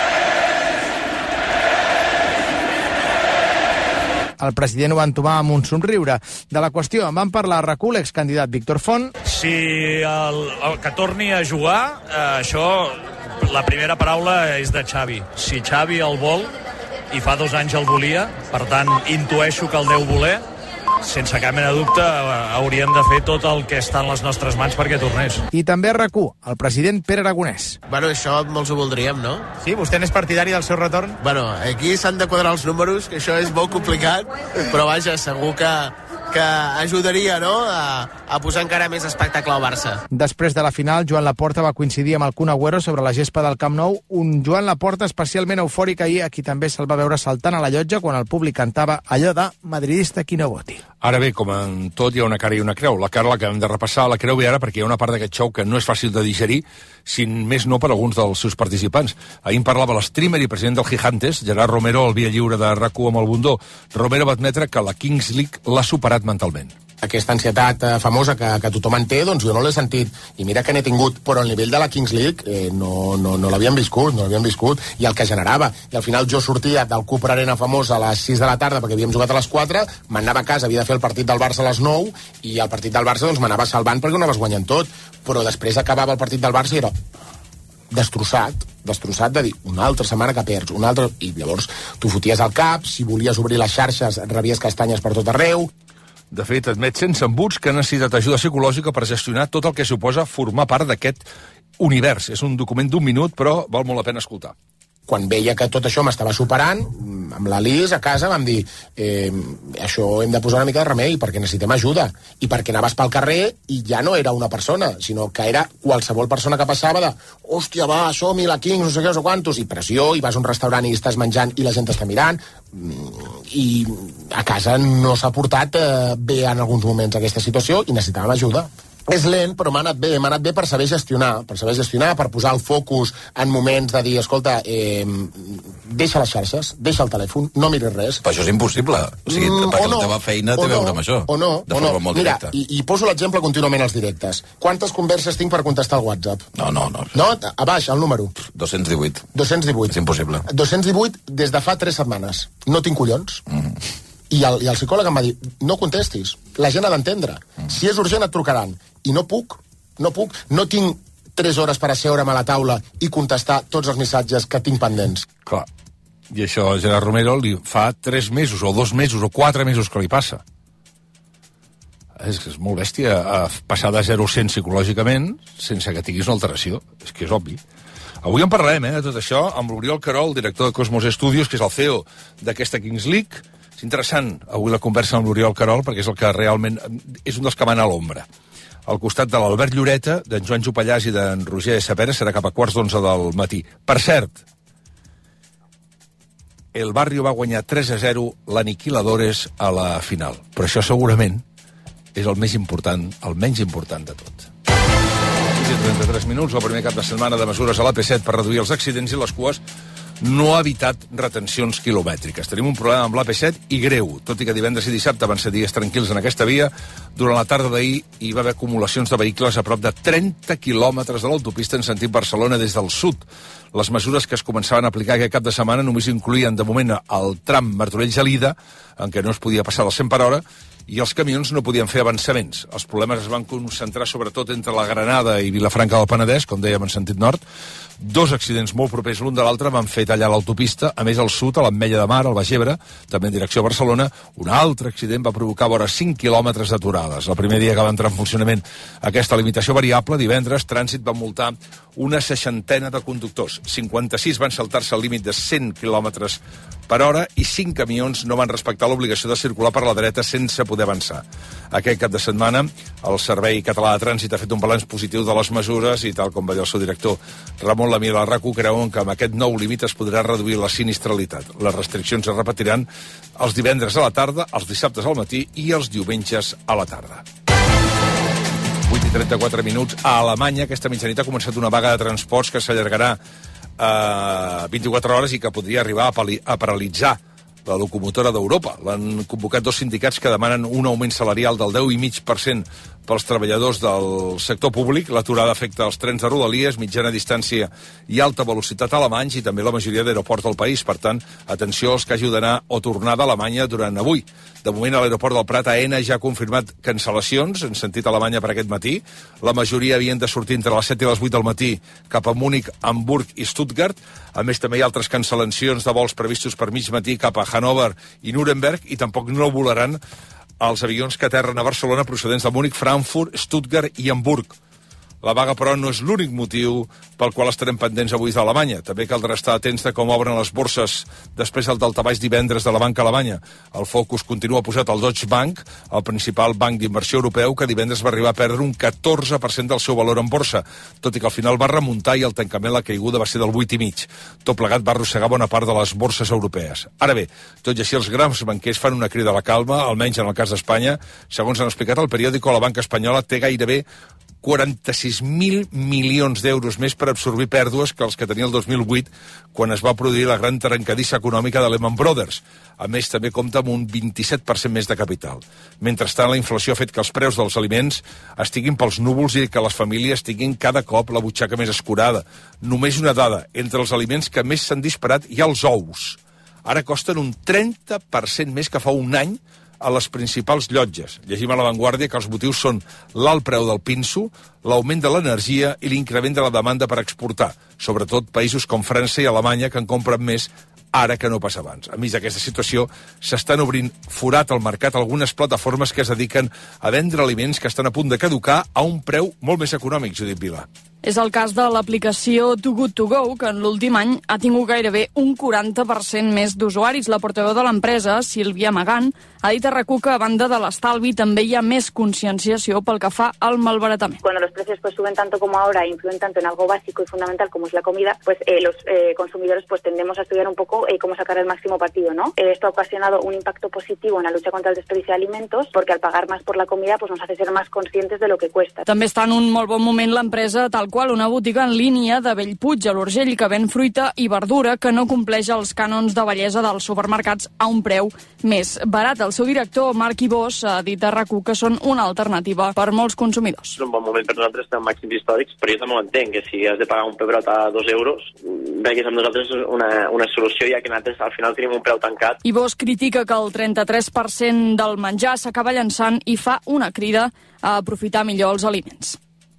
El president ho va entomar amb un somriure. De la qüestió en van parlar a RAC1 l'excandidat Víctor Font. Si el que torni a jugar, això, la primera paraula és de Xavi. Si Xavi el vol, i fa 2 anys el volia, per tant, intueixo que el deu voler, sense cap mena de dubte hauríem de fer tot el que està en les nostres mans perquè tornés. I també a RAC1, el president Pere Aragonès. Bueno, això molts ho voldríem, no? Sí, vostè n'és partidari del seu retorn? Bueno, aquí s'han de quadrar els números, que això és molt complicat, però vaja, segur que ajudaria, no?, a posar encara més espectacle al Barça. Després de la final, Joan Laporta va coincidir amb el Kun Agüero sobre la gespa del Camp Nou, un Joan Laporta especialment eufòric ahir, a qui també se'l va veure saltant a la llotja quan el públic cantava allò de madridista qui no voti. Ara bé, com en tot, hi ha una cara i una creu. La cara l'acabem de repassar, la creu ve ara perquè hi ha una part d'aquest show que no és fàcil de digerir, si més no per alguns dels seus participants. Ahir en parlava l'streamer i president del Gigantes, Gerard Romero, al Via Lliure de RAC1 amb el Bundó. Romero va admetre que la Kings League l'ha superat mentalment. Aquesta ansietat famosa que tothom en té, doncs jo no l'he sentit, i mira que n'he tingut, però al nivell de la Kings League no l'havíem viscut, i el que generava. I al final jo sortia del Cooper Arena famós a les 6 de la tarda, perquè havíem jugat a les 4, m'anava a casa, havia de fer el partit del Barça a les 9, i el partit del Barça doncs m'anava salvant perquè ho anaves guanyant tot, però després acabava el partit del Barça i era destrossat de dir, una altra setmana que perds, una altra... I llavors t'ho foties al cap, si volies obrir les xarxes rebies castanyes per tot arreu. De fet, admet sense embuts que ha necessitat ajuda psicològica per gestionar tot el que suposa formar part d'aquest univers. És un document d'1 minut, però val molt la pena escoltar. Quan veia que tot això m'estava superant, amb la Lis a casa vam dir això hem de posar una mica de remei perquè necessitem ajuda, i perquè anaves pel carrer i ja no era una persona, sinó que era qualsevol persona que passava de hòstia, va, som-hi, la Kings, no sé què, no sé quantos, i pressió, i vas a un restaurant i estàs menjant i la gent t'està mirant, i a casa no s'ha portat bé en alguns moments aquesta situació i necessitàvem ajuda. És lent, però m'ha anat bé per saber gestionar, per posar el focus en moments de dir, escolta, deixa les xarxes, deixa el telèfon, no miris res. Però això és impossible. O sigui, perquè la teva feina té a veure amb això. De forma molt directa. Mira, i poso l'exemple contínuament als directes. Quantes converses tinc per contestar al WhatsApp? No. No? A baix, el número. 218. És impossible. 218 des de fa 3 setmanes. No tinc collons. I el psicòleg em va dir, no contestis, la gent ha d'entendre. Si és urgent et trucaran. I no puc. No tinc 3 hores per asseure'm a la taula i contestar tots els missatges que tinc pendents. Clar. I això a Gerard Romero li fa 3 mesos, o 2 mesos, o 4 mesos que li passa. És molt bèstia passar de 0 a 100 psicològicament sense que tinguis una alteració. És que és obvi. Avui en parlarem, de tot això, amb l'Oriol Querol, director de Cosmos Studios, que és el CEO d'aquesta Kings League. És interessant avui la conversa amb l'Oriol Querol, perquè és el que realment és un dels que van a l'ombra. Al costat de l'Albert Lloreta, d'en Joan Jopallàs i d'en Roger Sapera serà cap a 11:15 del matí. Per cert, el Barrio va guanyar 3-0 l'Aniquiladores a la final. Però això segurament és el més important, el menys important de tot. 33 minuts, el primer cap de setmana de mesures a l'AP7 per reduir els accidents i les cues no ha evitat retencions quilomètriques. Tenim un problema amb l'AP7 i greu, tot i que divendres i dissabte van ser dies tranquils en aquesta via. Durant la tarda d'ahir hi va haver acumulacions de vehicles a prop de 30 quilòmetres de l'autopista en sentit Barcelona des del sud. Les mesures que es començaven a aplicar aquest cap de setmana només incloïen de moment el tram Martorell-Gelida, en què no es podia passar del 100 per hora, i els camions no podien fer avançaments. Els problemes es van concentrar sobretot entre la Granada i Vilafranca del Penedès, com dèiem en sentit nord. 2 accidents molt propers l'un de l'altre van fer tallar l'autopista. A més, al sud, a l'Ametlla de Mar, al Baix Ebre, també en direcció a Barcelona, un altre accident va provocar vora 5 quilòmetres d'aturades. El primer dia que va entrar en funcionament aquesta limitació variable, divendres, Trànsit va multar una 60ena de conductors. 56 van saltar-se el límit de 100 quilòmetres per hora i 5 camions no van respectar l'obligació de circular per la dreta sense poder avançar. Aquest cap de setmana, el Servei Català de Trànsit ha fet un balanç positiu de les mesures i, tal com va dir el seu director Ramon Lamir a RAC1, creuen que amb aquest nou límit es podrà reduir la sinistralitat. Les restriccions es repetiran els divendres a la tarda, els dissabtes al matí i els diumenges a la tarda. 8:34 minuts. A Alemanya, aquesta mitjanit ha començat una vaga de transports que s'allargarà 24 hores i que podria arribar a paralitzar la locomotora d'Europa. L'han convocat 2 sindicats que demanen un augment salarial del 10,5% pels treballadors del sector públic. L'aturada afecta els trens de Rodalies, mitjana distància i alta velocitat alemanys i també la majoria d'aeroports del país. Per tant, atenció als que hagi d'anar o tornar d'Alemanya durant avui. De moment, a l'aeroport del Prat, AENA ja ha confirmat cancel·lacions en sentit Alemanya per aquest matí. La majoria havien de sortir entre les 7 i les 8 del matí cap a Múnich, Hamburg i Stuttgart. A més, també hi ha altres cancel·lacions de vols previstos per mig matí cap a Hannover i Nuremberg i tampoc no volaran els avions que aterren a Barcelona procedents de Múnich, Frankfurt, Stuttgart i Hamburg. La vaga, però, no és l'únic motiu pel qual estarem pendents avui d'Alemanya. També caldrà estar atents de com obren les borses després del daltabaix divendres de la banca alemanya. El focus continua posat al Deutsche Bank, el principal banc d'inversió europeu, que divendres va arribar a perdre un 14% del seu valor en borsa, tot i que al final va remuntar i al tancament la caiguda va ser del 8,5%. Tot plegat va arrossegar bona part de les borses europees. Ara bé, tot i així els grans banquers fan una crida a la calma, almenys en el cas d'Espanya. Segons han explicat al periòdico, la banca espanyola té gairebé 46.000 milions d'euros més per absorbir pèrdues que els que tenia el 2008, quan es va produir la gran trencadissa econòmica de Lehman Brothers. A més, també compta amb un 27% més de capital. Mentrestant, la inflació ha fet que els preus dels aliments estiguin pels núvols i que les famílies tinguin cada cop la butxaca més escurada. Només una dada, entre els aliments que més s'han disparat hi ha els ous. Ara costen un 30% més que fa un any a les principals llotges. Llegim a La Vanguardia que els motius són l'alt preu del pinso, l'augment de l'energia i l'increment de la demanda per exportar, sobretot països com França i Alemanya, que en compren més ara que no pas abans. A mig d'aquesta situació, s'estan obrint forat al mercat algunes plataformes que es dediquen a vendre aliments que estan a punt de caducar a un preu molt més econòmic, Judit Vila. És el cas de l'aplicació Too Good To Go, que en l'últim any ha tingut gairebé un 40% més d'usuaris. La portaveu de l'empresa, Sílvia Magán, ha dit a RAC1 que a banda de l'estalvi també hi ha més conscienciació pel que fa al malbaratament. Cuando los precios suben tanto como ahora, influyen tanto en algo básico y fundamental como es la comida, pues los consumidores tendemos a estudiar un poco cómo sacar el máximo partido, ¿no? Esto ha ocasionado un impacto positivo en la lucha contra el desperdicio de alimentos, porque al pagar más por la comida pues nos hace ser más conscientes de lo que cuesta. També està en un molt bon moment l'empresa, tal qual una botiga en línia de Bellpuig a l'Urgell que ven fruita i verdura que no compleix els cànons de bellesa dels supermercats a un preu més barat. El seu director, Marc Ibós, ha dit a RAC1 que són una alternativa per molts consumidors. És un bon moment per nosaltres, estem màxims històrics, però jo també ho entenc, que si has de pagar un pebrot a 2 euros, veguis amb nosaltres una solució, ja que nosaltres al final tenim un preu tancat. Ibós critica que el 33% del menjar s'acaba llançant i fa una crida a aprofitar millor els aliments.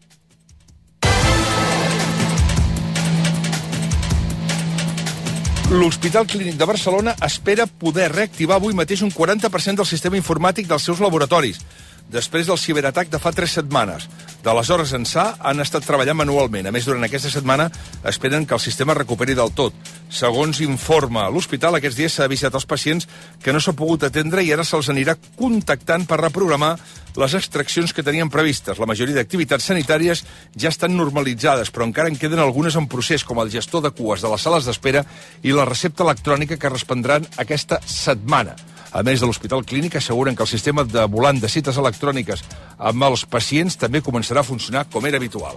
L'Hospital Clínic de Barcelona espera poder reactivar avui mateix un 40% del sistema informàtic dels seus laboratoris, després del ciberatac de fa 3 setmanes. D'aleshores ençà han estat treballant manualment. A més, durant aquesta setmana esperen que el sistema recuperi del tot. Segons informa l'hospital, aquests dies s'ha avisat als pacients que no s'ha pogut atendre i ara se'ls anirà contactant per reprogramar les extraccions que tenien previstes. La majoria d'activitats sanitàries ja estan normalitzades, però encara en queden algunes en procés, com el gestor de cues de les sales d'espera i la recepta electrònica que respondran aquesta setmana. A més de l'Hospital Clínic, asseguren que el sistema de volant de cites electròniques amb els pacients també començarà a funcionar com era habitual.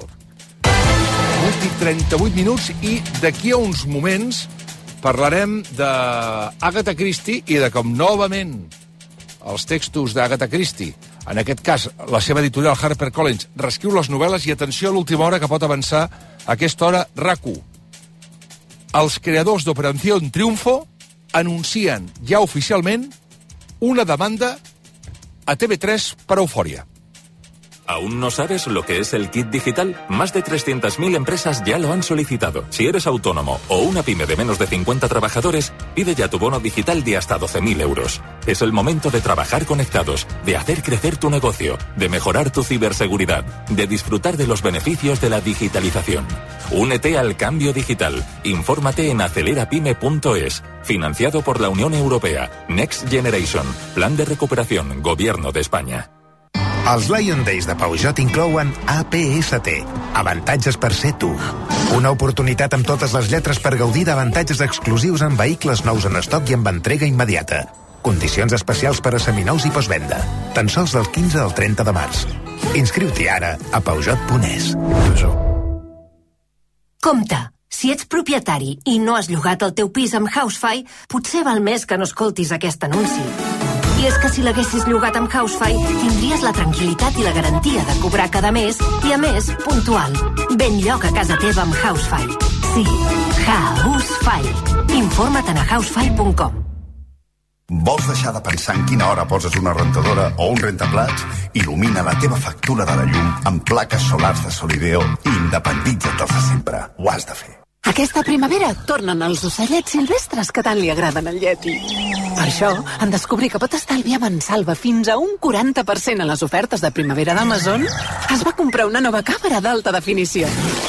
8:38 minuts i d'aquí a uns moments parlarem d'Agatha Christie i de com novament els textos d'Agatha Christie, en aquest cas la seva editorial HarperCollins, reescriu les novel·les i atenció a l'última hora que pot avançar a aquesta hora RAC1. Els creadors d'Operació Triunfo anuncien ja oficialment una demanda a TV3 per Eufòria. ¿Aún no sabes lo que es el kit digital? Más de 300.000 empresas ya lo han solicitado. Si eres autónomo o una pyme de menos de 50 trabajadores, pide ya tu bono digital de hasta 12.000 euros. Es el momento de trabajar conectados, de hacer crecer tu negocio, de mejorar tu ciberseguridad, de disfrutar de los beneficios de la digitalización. Únete al cambio digital. Infórmate en acelerapyme.es. Financiado por la Unión Europea. Next Generation. Plan de recuperación. Gobierno de España. Els Lion Days de Peugeot inclouen APST, avantatges per ser tu. Una oportunitat amb totes les lletres per gaudir d'avantatges exclusius en vehicles nous en estoc i amb entrega immediata. Condicions especials per a seminous i postvenda. Tan sols del 15 al 30 de març. Inscriu-t'hi ara a Peugeot.es. Compte! Si ets propietari i no has llogat el teu pis amb Housefy, potser val més que no escoltis aquest anunci. I és que si l'haguessis llogat amb Housefly, tindries la tranquil·litat i la garantia de cobrar cada mes i, a més, puntual. Ben lloc a casa teva amb Housefly. Sí, Housefly. Informa't a housefly.com. Vols deixar de pensar en quina hora poses una rentadora o un rentaplats? Il·lumina la teva factura de la llum amb plaques solars de Solideo i independitza't dels de sempre. Ho has de fer. Aquesta primavera tornen els ocellets silvestres que tant li agraden al Yeti. Per això, en descobrir que pot estalviar Mansalva fins a un 40% a les ofertes de primavera d'Amazon, es va comprar una nova càmera d'alta definició.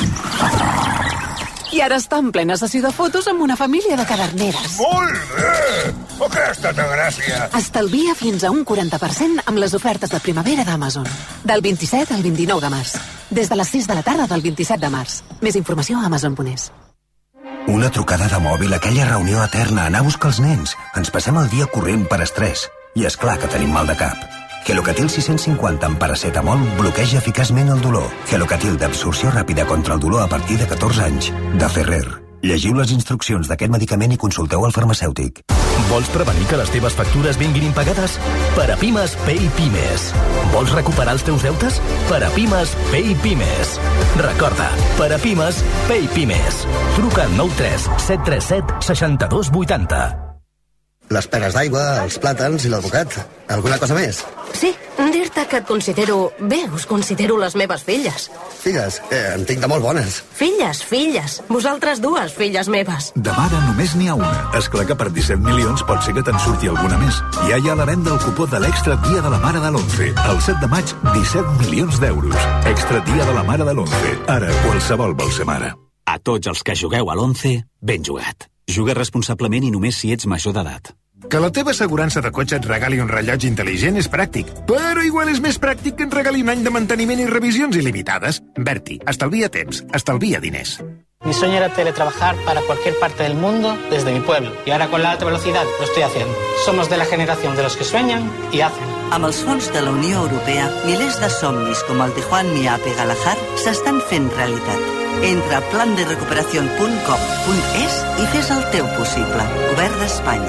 I ara està en plena sessió de fotos amb una família de caderneres. Molt bé! Aquesta té gràcia! Estalvia fins a un 40% amb les ofertes de primavera d'Amazon. Del 27 al 29 de març. Des de les 6 de la tarda del 27 de març. Més informació a Amazon.es. Una trucada de mòbil, aquella reunió eterna, anar a buscar els nens. Ens passem el dia corrent per estrès. I és clar que tenim mal de cap. Gelocatil 650 amb paracetamol bloqueja eficaçment el dolor. Gelocatil d'absorció ràpida contra el dolor a partir de 14 anys. De Ferrer. Llegiu les instruccions d'aquest medicament i consulteu el farmacèutic. Vols prevenir que les teves factures vinguin impagades? Per a Pimes, Pay Pimes. Vols recuperar els teus deutes? Per a Pimes, Pay Pimes. Recorda, per a Pimes, Pay Pimes. Truca al 93 737 62 80. Les pegues d'aigua, els plàtans i l'advocat. Alguna cosa més? Sí, dir-te que et considero... Bé, us considero les meves filles. Filles? En tinc de molt bones. Filles. Vosaltres dues, filles meves. De mare només n'hi ha una. És clar que per 17 milions pot ser que te'n surti alguna més. Ja hi ha a la venda el cupó de l'Extra Dia de la Mare de l'11. El 7 de maig, 17 milions d'euros. Extra Dia de la Mare de l'11. Ara, qualsevol vol ser mare. A tots els que jugueu a l'11, ben jugat. Juga responsablement i només si ets major d'edat. Que la teva assegurança de cotxe et regali un rellotge intel·ligent és pràctic, però igual és més pràctic que et regali un any de manteniment i revisions il·limitades. Berti, estalvia temps, estalvia diners. Mi sueño era teletrabajar para cualquier parte del mundo desde mi pueblo. Y ahora con la alta velocidad lo estoy haciendo. Somos de la generación de los que sueñan y hacen. Amb els fons de la Unió Europea, milers de somnis com el de Juan Miape Galahar s'estan fent realitat. Entra a planderecuperacion.com.es i fes el teu possible. Govern d'Espanya.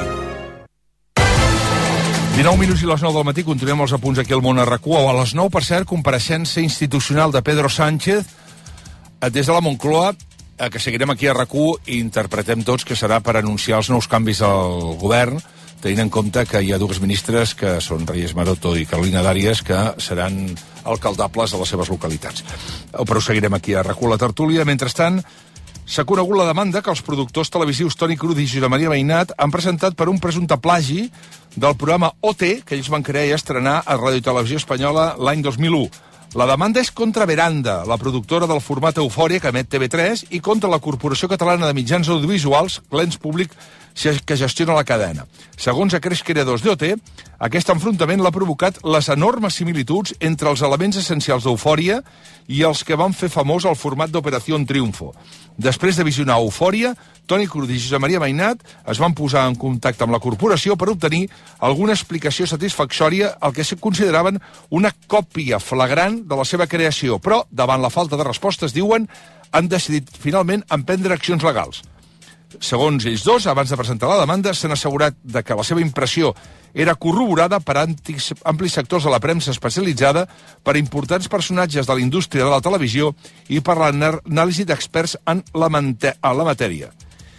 19 minuts i les 9 del matí, continuem els apunts aquí al món a RAC1. A les 9, per cert, compareixença institucional de Pedro Sánchez des de la Moncloa, que seguirem aquí a RAC1 i interpretem tots que serà per anunciar els nous canvis al govern, tenint en compte que hi ha dues ministres que són Reyes Maroto i Carolina Dàries, que seran alcaldables a les seves localitats. Però seguirem aquí a RAC1 la tertúlia. Mentrestant, s'ha conegut la demanda que els productors televisius Toni Cruz i Josep Maria Mainat han presentat per un presumpte plagi del programa OT, que ells van crear i estrenar a Ràdio i Televisió Espanyola l'any 2001. La demanda és contra Veranda, la productora del format Eufòria que emet TV3, i contra la Corporació Catalana de Mitjans Audiovisuals, l'ens públic que gestiona la cadena. Segons aquells creadors d'OT, aquest enfrontament l'ha provocat les enormes similituds entre els elements essencials d'Eufòria i els que van fer famós el format d'Operació Triunfo. Després de visionar Eufòria, Toni Cruz i Josep Maria Mainat es van posar en contacte amb la corporació per obtenir alguna explicació satisfactòria al que se consideraven una còpia flagrant de la seva creació, però, davant la falta de respostes, diuen, han decidit finalment emprendre accions legals. Segons ells dos, abans de presentar la demanda, s'han assegurat de que la seva impressió era corroborada per amplis sectors de la premsa especialitzada, per importants personatges de la indústria de la televisió i per l'anàlisi d'experts en la matèria.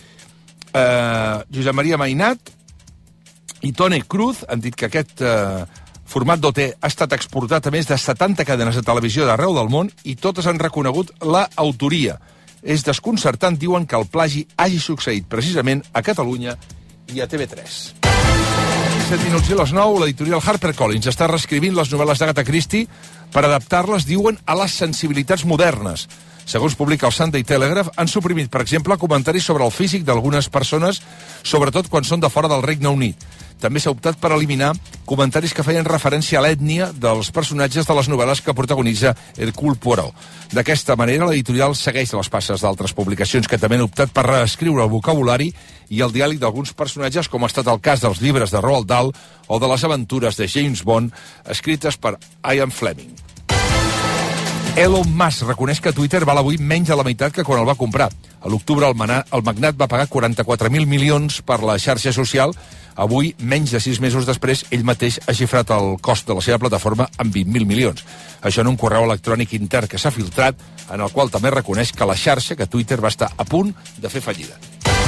Josep Maria Mainat i Toni Cruz han dit que aquest format d'OT ha estat exportat a més de 70 cadenes de televisió d'arreu del món i totes han reconegut l'autoria. És desconcertant, diuen, que el plagi hagi succeït precisament a Catalunya i a TV3. 7 minuts i les 9, l'editorial HarperCollins està reescrivint les novel·les d'Agatha Christie per adaptar-les, diuen, a les sensibilitats modernes. Segons publica el Sunday Telegraph, han suprimit, per exemple, comentaris sobre el físic d'algunes persones, sobretot quan són de fora del Regne Unit. També s'ha optat per eliminar comentaris que feien referència a l'ètnia dels personatges de les novel·les que protagonitza Hercule Poirot. D'aquesta manera, l'editorial segueix les passes d'altres publicacions que també han optat per reescriure el vocabulari i el diàleg d'alguns personatges, com ha estat el cas dels llibres de Roald Dahl o de les aventures de James Bond, escrites per Ian Fleming. Elon Musk reconeix que Twitter val avui menys de la meitat que quan el va comprar. A l'octubre el magnat va pagar 44.000 milions per la xarxa social. Avui, menys de 6 mesos després, ell mateix ha xifrat el cost de la seva plataforma en 20.000 milions. Això en un correu electrònic intern que s'ha filtrat, en el qual també reconeix que la xarxa, que Twitter, va estar a punt de fer fallida.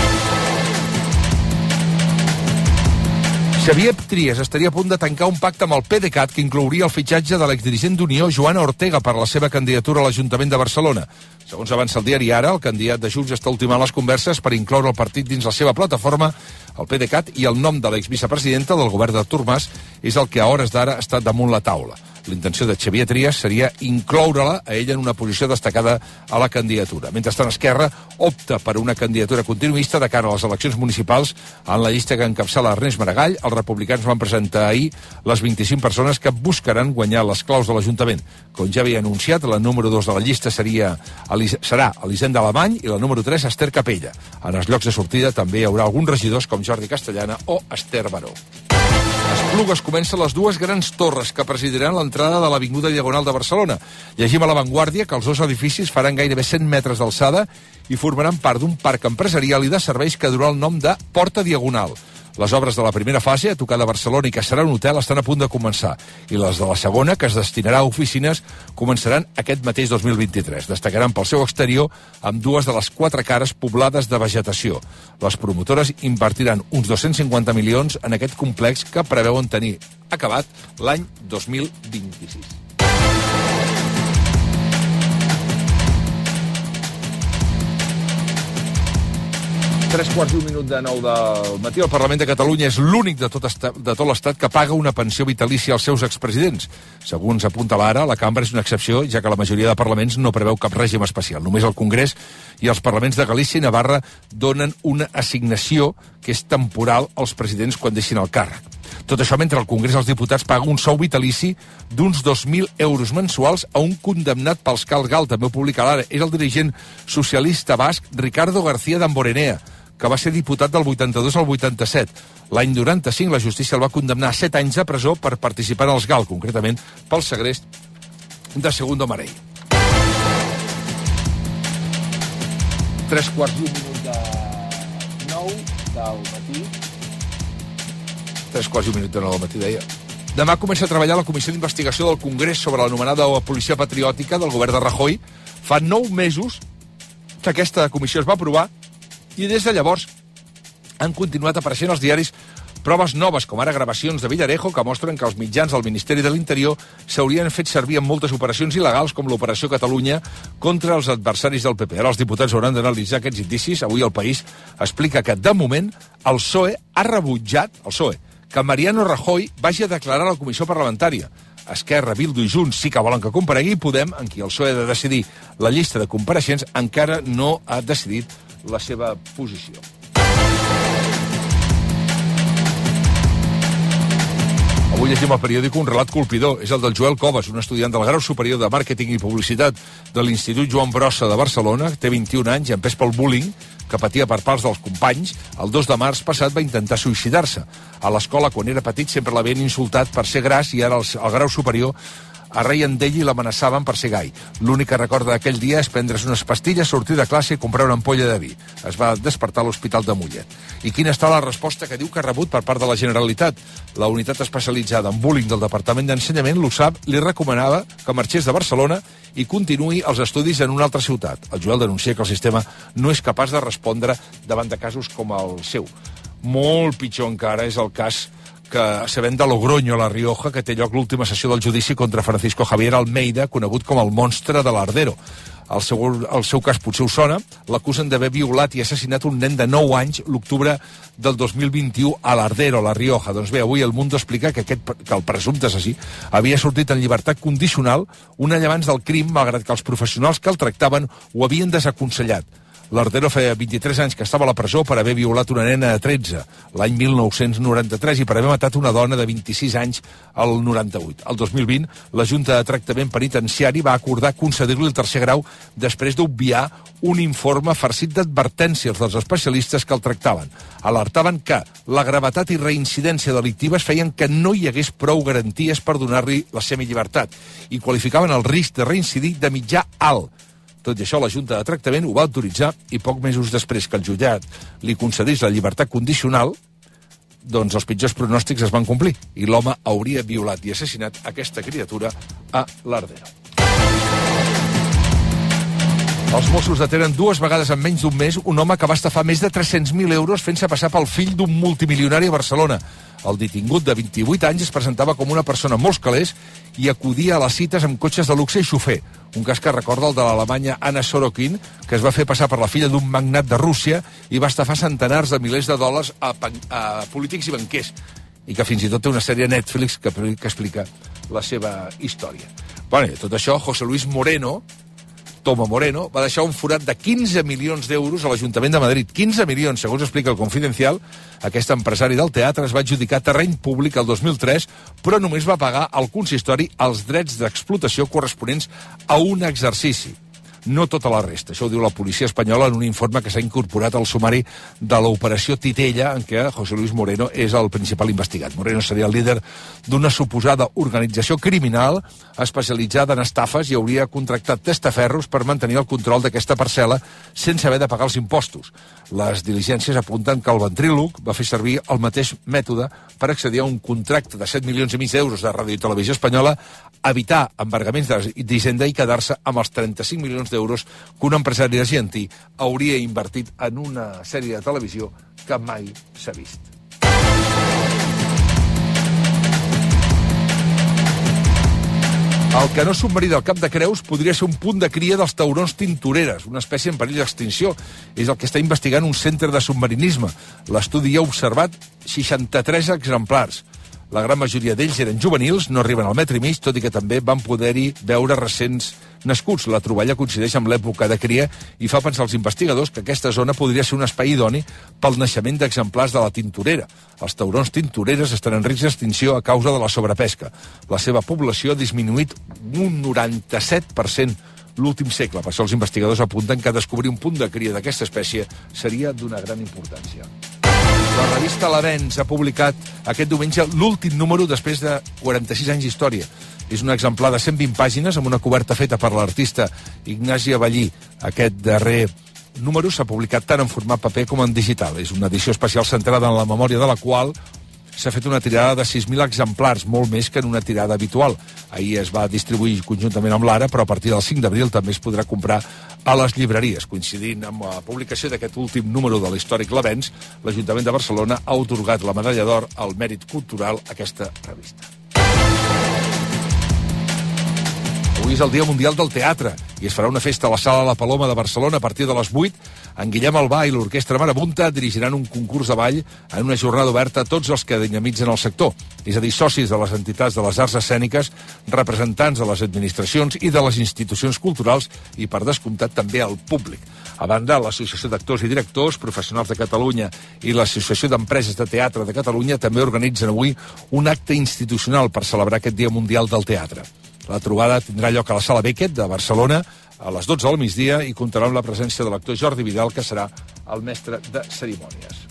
Xavier Trias estaria a punt de tancar un pacte amb el PDeCAT que inclouria el fitxatge de l'exdirigent d'Unió, Joana Ortega, per la seva candidatura a l'Ajuntament de Barcelona. Segons avança el diari Ara, el candidat de Junts està ultimant les converses per incloure el partit dins la seva plataforma. El PDeCAT i el nom de l'exvicepresidenta del govern d'Artur Mas és el que a hores d'ara està damunt la taula. L'intenció de Xavier Trias seria incloure-la a ella en una posició destacada a la candidatura. Mentrestant, Esquerra opta per una candidatura continuista de cara a les eleccions municipals. En la llista que encapçala Ernest Maragall, els republicans van presentar ahir les 25 persones que buscaran guanyar les claus de l'Ajuntament. Com ja havia anunciat, la número 2 de la llista serà Elisenda Alemany i la número 3 Esther Capella. En els llocs de sortida també hi haurà alguns regidors com Jordi Castellana o Esther Baró. A Esplugues comencen les dues grans torres que presidiran l'entrada de l'Avinguda Diagonal de Barcelona. Llegim a La Vanguardia que els dos edificis faran gairebé 100 metres d'alçada i formaran part d'un parc empresarial i de serveis que durà el nom de Porta Diagonal. Les obres de la primera fase, a tocar de Barcelona i que serà un hotel, estan a punt de començar. I les de la segona, que es destinarà a oficines, començaran aquest mateix 2023. Destacaran pel seu exterior amb dues de les 4 cares poblades de vegetació. Les promotores invertiran uns 250 milions en aquest complex que preveuen tenir acabat l'any 2026. 3:15 de 9 del matí. El Parlament de Catalunya és l'únic de tot l'Estat que paga una pensió vitalícia als seus expresidents. Segons apunta l'Ara, la cambra és una excepció, ja que la majoria de parlaments no preveu cap règim especial. Només el Congrés i els parlaments de Galícia i Navarra donen una assignació que és temporal als presidents quan deixin el càrrec. Tot això mentre el Congrés dels Diputats paga un sou vitalici d'uns 2.000 euros mensuals a un condemnat pels Calgal, també ho publica l'Ara. És el dirigent socialista basc Ricardo García Damborenea, que va ser diputat del 82 al 87. L'any 95 la justícia el va condemnar a 7 anys de presó per participar en els GAL, concretament pel segrest de Segundo Marell. 3:15 de 9 del matí. 3:15 de 9 del matí, deia. Demà comença a treballar la Comissió d'Investigació del Congrés sobre l'anomenada policia patriòtica del govern de Rajoy. Fa 9 mesos que aquesta comissió es va aprovar i des de llavors han continuat apareixent als diaris proves noves, com ara gravacions de Villarejo, que mostren que els mitjans del Ministeri de l'Interior s'haurien fet servir en moltes operacions il·legals, com l'Operació Catalunya, contra els adversaris del PP. Ara els diputats hauran d'analitzar aquests indicis. Avui el País explica que, de moment, el PSOE ha rebutjat, que Mariano Rajoy vagi a declarar a la comissió parlamentària. Esquerra, Bildu i Junts sí que volen que comparegui. Podem, en qui el PSOE ha de decidir la llista de compareixents, encara no ha decidit la seva posició. Avui llegim al periòdic un relat colpidor. És el del Joel Coves, un estudiant del grau superior de Màrqueting i Publicitat de l'Institut Joan Brossa de Barcelona. Té 21 anys i empès pel bullying que patia per parts dels companys. El 2 de març passat va intentar suïcidar-se. A l'escola, quan era petit, sempre l'havien insultat per ser gras i ara al grau superior arreien d'ell i l'amenaçaven per ser gai. L'únic que recorda d'aquell dia és prendre's unes pastilles, sortir de classe i comprar una ampolla de vi. Es va despertar a l'Hospital de Mollet. I quina està la resposta que diu que ha rebut per part de la Generalitat? La unitat especialitzada en bullying del Departament d'Ensenyament, l'USAP, li recomanava que marxés de Barcelona i continuï els estudis en una altra ciutat. El Joel denuncia que el sistema no és capaç de respondre davant de casos com el seu. Molt pitjor encara és el cas que sabem de Logroño, a La Rioja, que té lloc l'última sessió del judici contra Francisco Javier Almeida, conegut com el monstre de l'Ardero. El seu cas potser us sona. L'acusen d'haver violat i assassinat un nen de 9 anys l'octubre del 2021 a l'Ardero, a La Rioja. Doncs bé, avui el Mundo explica que el presumpte assassí havia sortit en llibertat condicional un any abans del crim, malgrat que els professionals que el tractaven ho havien desaconsellat. L'Ardero feia 23 anys que estava a la presó per haver violat una nena de 13, l'any 1993, i per haver matat una dona de 26 anys al 98. El 2020, la Junta de Tractament Penitenciari va acordar concedir-li el tercer grau després d'obviar un informe farcit d'advertències dels especialistes que el tractaven. Alertaven que la gravetat i reincidència delictives feien que no hi hagués prou garanties per donar-li la semillibertat i qualificaven el risc de reincidir de mitjà alt. Tot i això, la Junta de Tractament ho va autoritzar i poc mesos després que el jutjat li concedís la llibertat condicional, doncs els pitjors pronòstics es van complir i l'home hauria violat i assassinat aquesta criatura a l'Ardero. Els Mossos detenen 2 vegades en menys d'un mes un home que va estafar més de 300.000 euros fent-se passar pel fill d'un multimilionari a Barcelona. El detingut de 28 anys es presentava com una persona amb molts calés i acudia a les cites amb cotxes de luxe i xofer. Un cas que recorda el de l'alemanya Anna Sorokin, que es va fer passar per la filla d'un magnat de Rússia i va estafar centenars de milers de dòlars a polítics i banquers, i que fins i tot té una sèrie a Netflix que explica la seva història. Bueno, tot això, José Luis Moreno, Toma Moreno, va deixar un forat de 15 milions d'euros a l'Ajuntament de Madrid. 15 milions, segons explica el Confidencial. Aquest empresari del teatre es va adjudicar terreny públic el 2003, però només va pagar al consistori els drets d'explotació corresponents a un exercici. No tota la resta. Això ho diu la policia espanyola en un informe que s'ha incorporat al sumari de l'operació Titella, en què José Luis Moreno és el principal investigat. Moreno seria el líder d'una suposada organització criminal especialitzada en estafes i hauria contractat testaferros per mantenir el control d'aquesta parcel·la sense haver de pagar els impostos. Les diligències apunten que el ventríloc va fer servir el mateix mètode per accedir a un contracte de 7 milions i mig d'euros de Ràdio i Televisió Espanyola, evitar embargaments d'Hisenda i quedar-se amb els 35 milions d'euros que un empresari argentí hauria invertit en una sèrie de televisió que mai s'ha vist. El canó submarí del Cap de Creus podria ser un punt de cria dels taurons tintoreres, una espècie en perill d'extinció. És el que està investigant un centre de submarinisme. L'estudi ha observat 63 exemplars. La gran majoria d'ells eren juvenils, no arriben al metre i mig, tot i que també van poder-hi veure recents nascuts. La troballa coincideix amb l'època de cria i fa pensar als investigadors que aquesta zona podria ser un espai idoni pel naixement d'exemplars de la tintorera. Els taurons tintoreres estan en risc d'extinció a causa de la sobrepesca. La seva població ha disminuït un 97% l'últim segle. Per això els investigadors apunten que descobrir un punt de cria d'aquesta espècie seria d'una gran importància. La revista L'Avenç ha publicat aquest diumenge l'últim número després de 46 anys d'història. És un exemplar de 120 pàgines amb una coberta feta per l'artista Ignasi Avellí. Aquest darrer número s'ha publicat tant en format paper com en digital. És una edició especial centrada en la memòria de la qual s'ha fet una tirada de 6.000 exemplars, molt més que en una tirada habitual. Ahir es va distribuir conjuntament amb l'Ara, però a partir del 5 d'abril també es podrà comprar a les llibreries. Coincidint amb la publicació d'aquest últim número de l'històric L'Avenç, l'Ajuntament de Barcelona ha atorgat la medalla d'or al mèrit cultural a aquesta revista. Avui és el Dia Mundial del Teatre i es farà una festa a la Sala La Paloma de Barcelona a partir de les 8. En Guillem Albà i l'Orquestra Marabunta dirigiran un concurs de ball en una jornada oberta a tots els que dinamitzen el sector, és a dir, socis de les entitats de les arts escèniques, representants de les administracions i de les institucions culturals i, per descomptat, també al públic. A banda, l'Associació d'Actors i Directors Professionals de Catalunya i l'Associació d'Empreses de Teatre de Catalunya també organitzen avui un acte institucional per celebrar aquest Dia Mundial del Teatre. La trobada tindrà lloc a la Sala Beckett de Barcelona a les 12 del migdia i comptarà amb la presència de l'actor Jordi Vidal, que serà el mestre de cerimònies.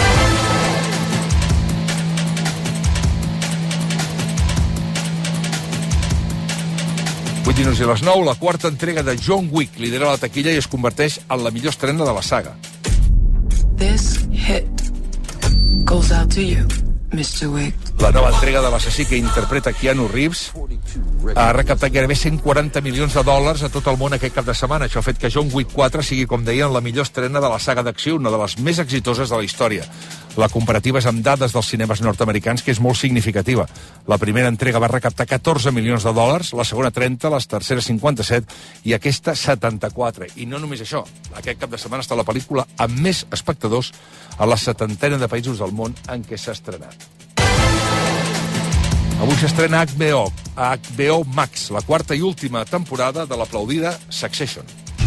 Vuit minuts i les 9, la quarta entrega de John Wick lidera la taquilla i es converteix en la millor estrena de la saga. This hit goes out to you, Mr. Wick. La nova entrega de l'assassí que interpreta Keanu Reeves ha recaptat gairebé 140 milions de dòlars a tot el món aquest cap de setmana. Això ha fet que John Wick 4 sigui, com deien, la millor estrena de la saga d'acció, una de les més exitoses de la història. La comparativa és amb dades dels cinemes nord-americans, que és molt significativa. La primera entrega va recaptar 14 milions de dòlars, la segona 30, les terceres 57 i aquesta 74. I no només això, aquest cap de setmana està la pel·lícula amb més espectadors a la 70ena de països del món en què s'ha estrenat. Avui s'estrena HBO Max, la quarta i última temporada de l'aplaudida Succession.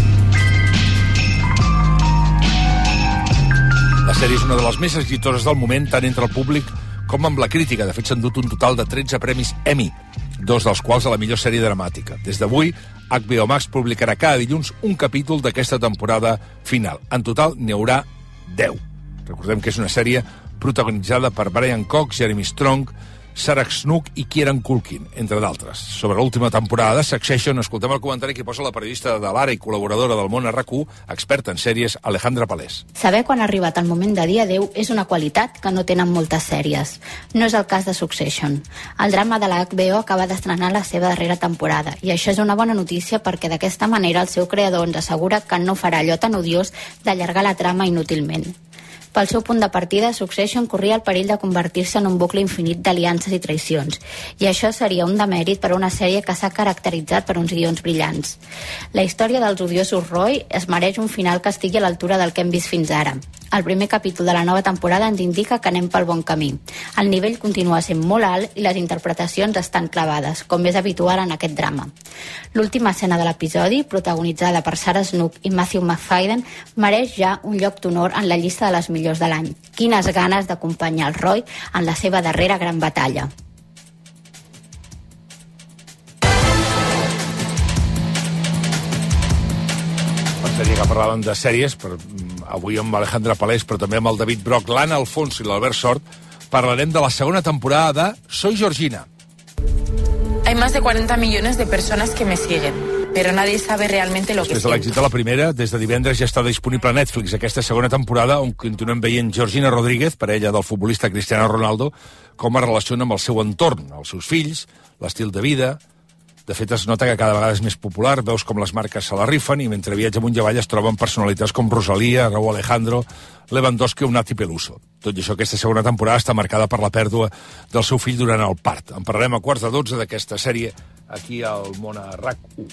La sèrie és una de les més exitoses del moment, tant entre el públic com amb la crítica. De fet, s'han dut un total de 13 premis Emmy, 2 dels quals a la millor sèrie dramàtica. Des d'avui, HBO Max publicarà cada dilluns un capítol d'aquesta temporada final. En total, n'hi haurà 10. Recordem que és una sèrie protagonitzada per Brian Cox, Jeremy Strong, Sarah Snook i Kieran Culkin, entre d'altres. Sobre l'última temporada de Succession, escoltem el comentari que posa la periodista de l'Ara i col·laboradora del món a RAC1, experta en sèries, Alejandra Palés. Saber quan ha arribat el moment de dir adeu és una qualitat que no tenen moltes sèries. No és el cas de Succession. El drama de la HBO acaba d'estrenar la seva darrera temporada, i això és una bona notícia perquè d'aquesta manera el seu creador ens assegura que no farà allò tan odiós d'allargar la trama inútilment. Pel seu punt de partida, Succession corria el perill de convertir-se en un bucle infinit d'aliances i traïcions, i això seria un demèrit per a una sèrie que s'ha caracteritzat per uns guions brillants. La història dels odiosos Roy es mereix un final que estigui a l'altura del que hem vist fins ara. El primer capítol de la nova temporada ens indica que anem pel bon camí. El nivell continua sent molt alt i les interpretacions estan clavades, com és habitual en aquest drama. L'última escena de l'episodi, protagonitzada per Sarah Snook i Matthew McFadden, mereix ja un lloc d'honor en la llista de les millors de l'any. Quines ganes d'acompanyar el Roy en la seva darrera gran batalla. Seria que parlàvem de sèries, avui amb Alejandra Palés, però també amb el David Broc, l'Anna Alfonso i l'Albert Sort, parlarem de la segona temporada de Soy Georgina. Hay más de 40 millones de personas que me siguen, pero nadie sabe realmente lo que Després de l'èxit de la primera, des de divendres ja està disponible a Netflix aquesta segona temporada, on continuem veient Georgina Rodríguez, parella del futbolista Cristiano Ronaldo, com es relaciona amb el seu entorn, els seus fills, l'estil de vida. De fet, es nota que cada vegada és més popular, veus com les marques se la rifen, i mentre viatja amunt i avall es troben personalitats com Rosalía, Raúl Alejandro, Lewandowski o Nati Peluso. Tot i això, aquesta segona temporada està marcada per la pèrdua del seu fill durant el part. En parlarem a 11:15 d'aquesta sèrie aquí al món a RAC1.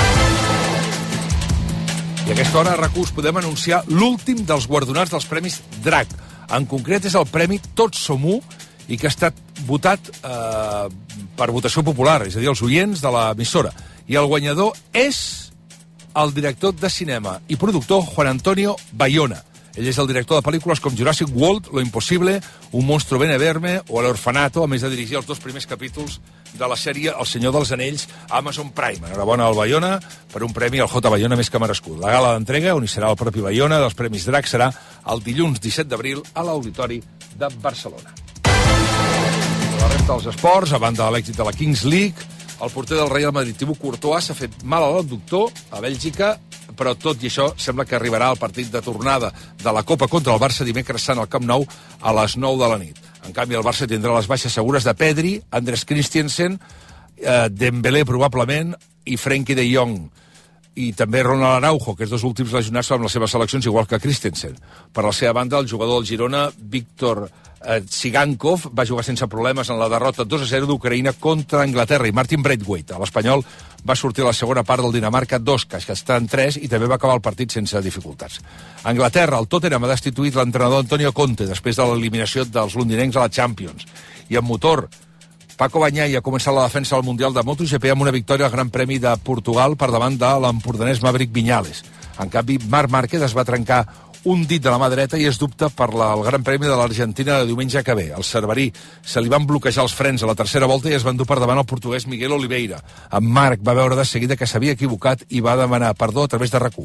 I a aquesta hora a RAC1 us podem anunciar l'últim dels guardonats dels Premis DRAC. En concret és el Premi Tots Som U, i que ha estat votat per votació popular, és a dir, els oients de l'emissora. I el guanyador és el director de cinema i productor Juan Antonio Bayona. Ell és el director de pel·lícules com Jurassic World, Lo Imposible, Un monstruo viene a verme o El orfanato, a més de dirigir els 2 primers capítols de la sèrie El Senyor dels Anells a Amazon Prime. Enhorabona al Bayona per un premi al J. Bayona més que merescut. La gala d'entrega, on hi serà el propi Bayona, dels Premis DRAC, serà el dilluns 17 d'abril a l'Auditori de Barcelona. La resta dels esports, a banda de l'èxit de la Kings League, el porter del Real Madrid, Thibaut Courtois, s'ha fet mal a l'abductor a Bèlgica, però tot i això sembla que arribarà al partit de tornada de la Copa contra el Barça dimecres sant al Camp Nou a les 9 de la nit. En canvi, el Barça tindrà les baixes segures de Pedri, Andrés Christensen, Dembélé probablement i Frenkie de Jong. I també Ronald Araujo, que és dos últims lesionats amb les seves seleccions, igual que Christensen. Per la seva banda, el jugador del Girona, Víctor Tsigankov, va jugar sense problemes en la derrota 2-0 d'Ucraïna contra Anglaterra, i Martin Braithwaite, l'espanyol, va sortir a la segona part del Dinamarca 2, que està en 3, i també va acabar el partit sense dificultats. A Anglaterra, el Tottenham ha destituït l'entrenador Antonio Conte després de l'eliminació dels londinencs a la Champions. I en motor, Paco Bagnaia ha començat la defensa del Mundial de MotoGP amb una victòria al Gran Premi de Portugal per davant de l'empordanès Maverick Viñales. En canvi, Marc Márquez es va trencar un dit de la mà dreta i es dubta per el Gran Premi de l'Argentina de diumenge que ve. Al cerverí se li van bloquejar els frens a la tercera volta i es van dur per davant el portuguès Miguel Oliveira. En Marc va veure de seguida que s'havia equivocat i va demanar perdó a través de RAC1.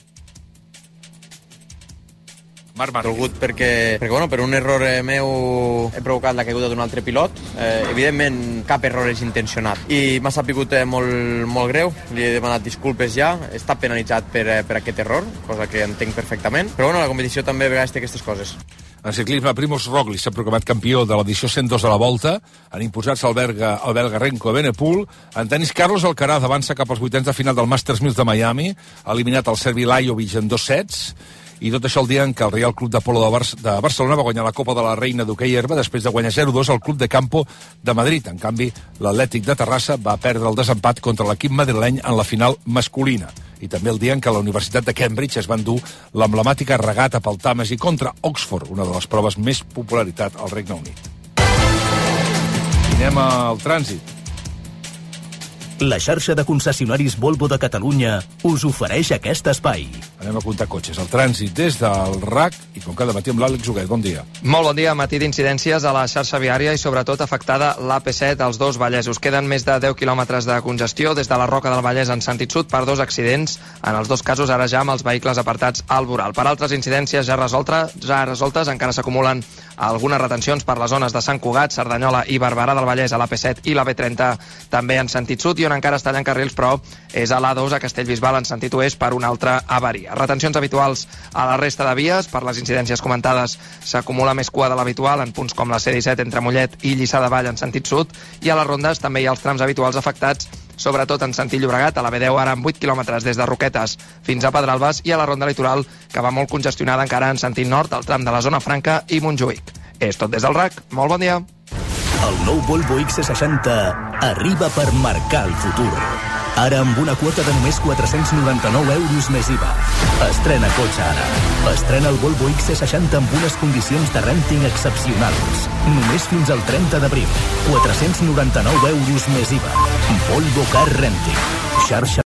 Marc Márquez. Perquè bueno, per un error meu he provocat la caiguda d'un altre pilot. Evidentment, cap error és intencionat. I m'ha sapigut molt greu. Li he demanat disculpes ja. Està penalitzat per aquest error, cosa que entenc perfectament. Però bueno, la competició també a vegades té aquestes coses. En ciclisme, Primož Roglič s'ha proclamat campió de l'edició 102 de la Volta. Han imposat-se el belga Renko Evenepoel. En tenis, Carlos Alcaraz avança cap als vuitens de final del Masters 1000 de Miami. Ha eliminat el serbi Lajovic en 2 sets. I tot això el dia en què el Real Club de Polo de Barcelona va guanyar la Copa de la Reina d'hoquei herba després de guanyar 0-2 al Club de Campo de Madrid. En canvi, l'Atlètic de Terrassa va perdre el desempat contra l'equip madrileny en la final masculina. I també el dia en què la Universitat de Cambridge es va endur l'emblemàtica regata pel Tàmesi contra Oxford, una de les proves més popularitat al Regne Unit. I anem al trànsit. La xarxa de concessionaris Volvo de Catalunya us ofereix aquest espai. Anem a comptar cotxes. El trànsit des del RAC i com cada matí amb l'Àlex Huguet. Bon dia. Molt bon dia. Matí d'incidències a la xarxa viària i sobretot afectada l'AP7 als dos Vallesos. Queden més de 10 quilòmetres de congestió des de la Roca del Vallès en sentit sud per 2 accidents. En els 2 casos ara ja amb els vehicles apartats al voral. Per altres incidències ja resoltes encara s'acumulen algunes retencions per les zones de Sant Cugat, Cerdanyola i Barberà del Vallès a l'AP7 i la B30 també en sentit sud, i on encara es tallen carrils, però és a l'A2 a Castellbisbal en sentit oest per una altra avaria. Retencions habituals a la resta de vies. Per les incidències comentades s'acumula més cua de l'habitual en punts com la C-17 entre Mollet i Lliçà de Vall en sentit sud, i a les rondes també hi ha els trams habituals afectats, sobretot en sentit Llobregat, a la B10 ara amb 8 quilòmetres des de Roquetes fins a Pedralbes, i a la ronda litoral, que va molt congestionada encara en sentit nord, al tram de la Zona Franca i Montjuïc. És tot des del RAC. Molt bon dia. El nou Volvo XC60 arriba per marcar el futur. Ara amb una quota de només 499 euros més IVA. Estrena cotxe ara. Estrena el Volvo XC60 amb unes condicions de renting excepcionals. Només fins al 30 d'abril. 499 euros més IVA. Volvo Car Renting. Xarxa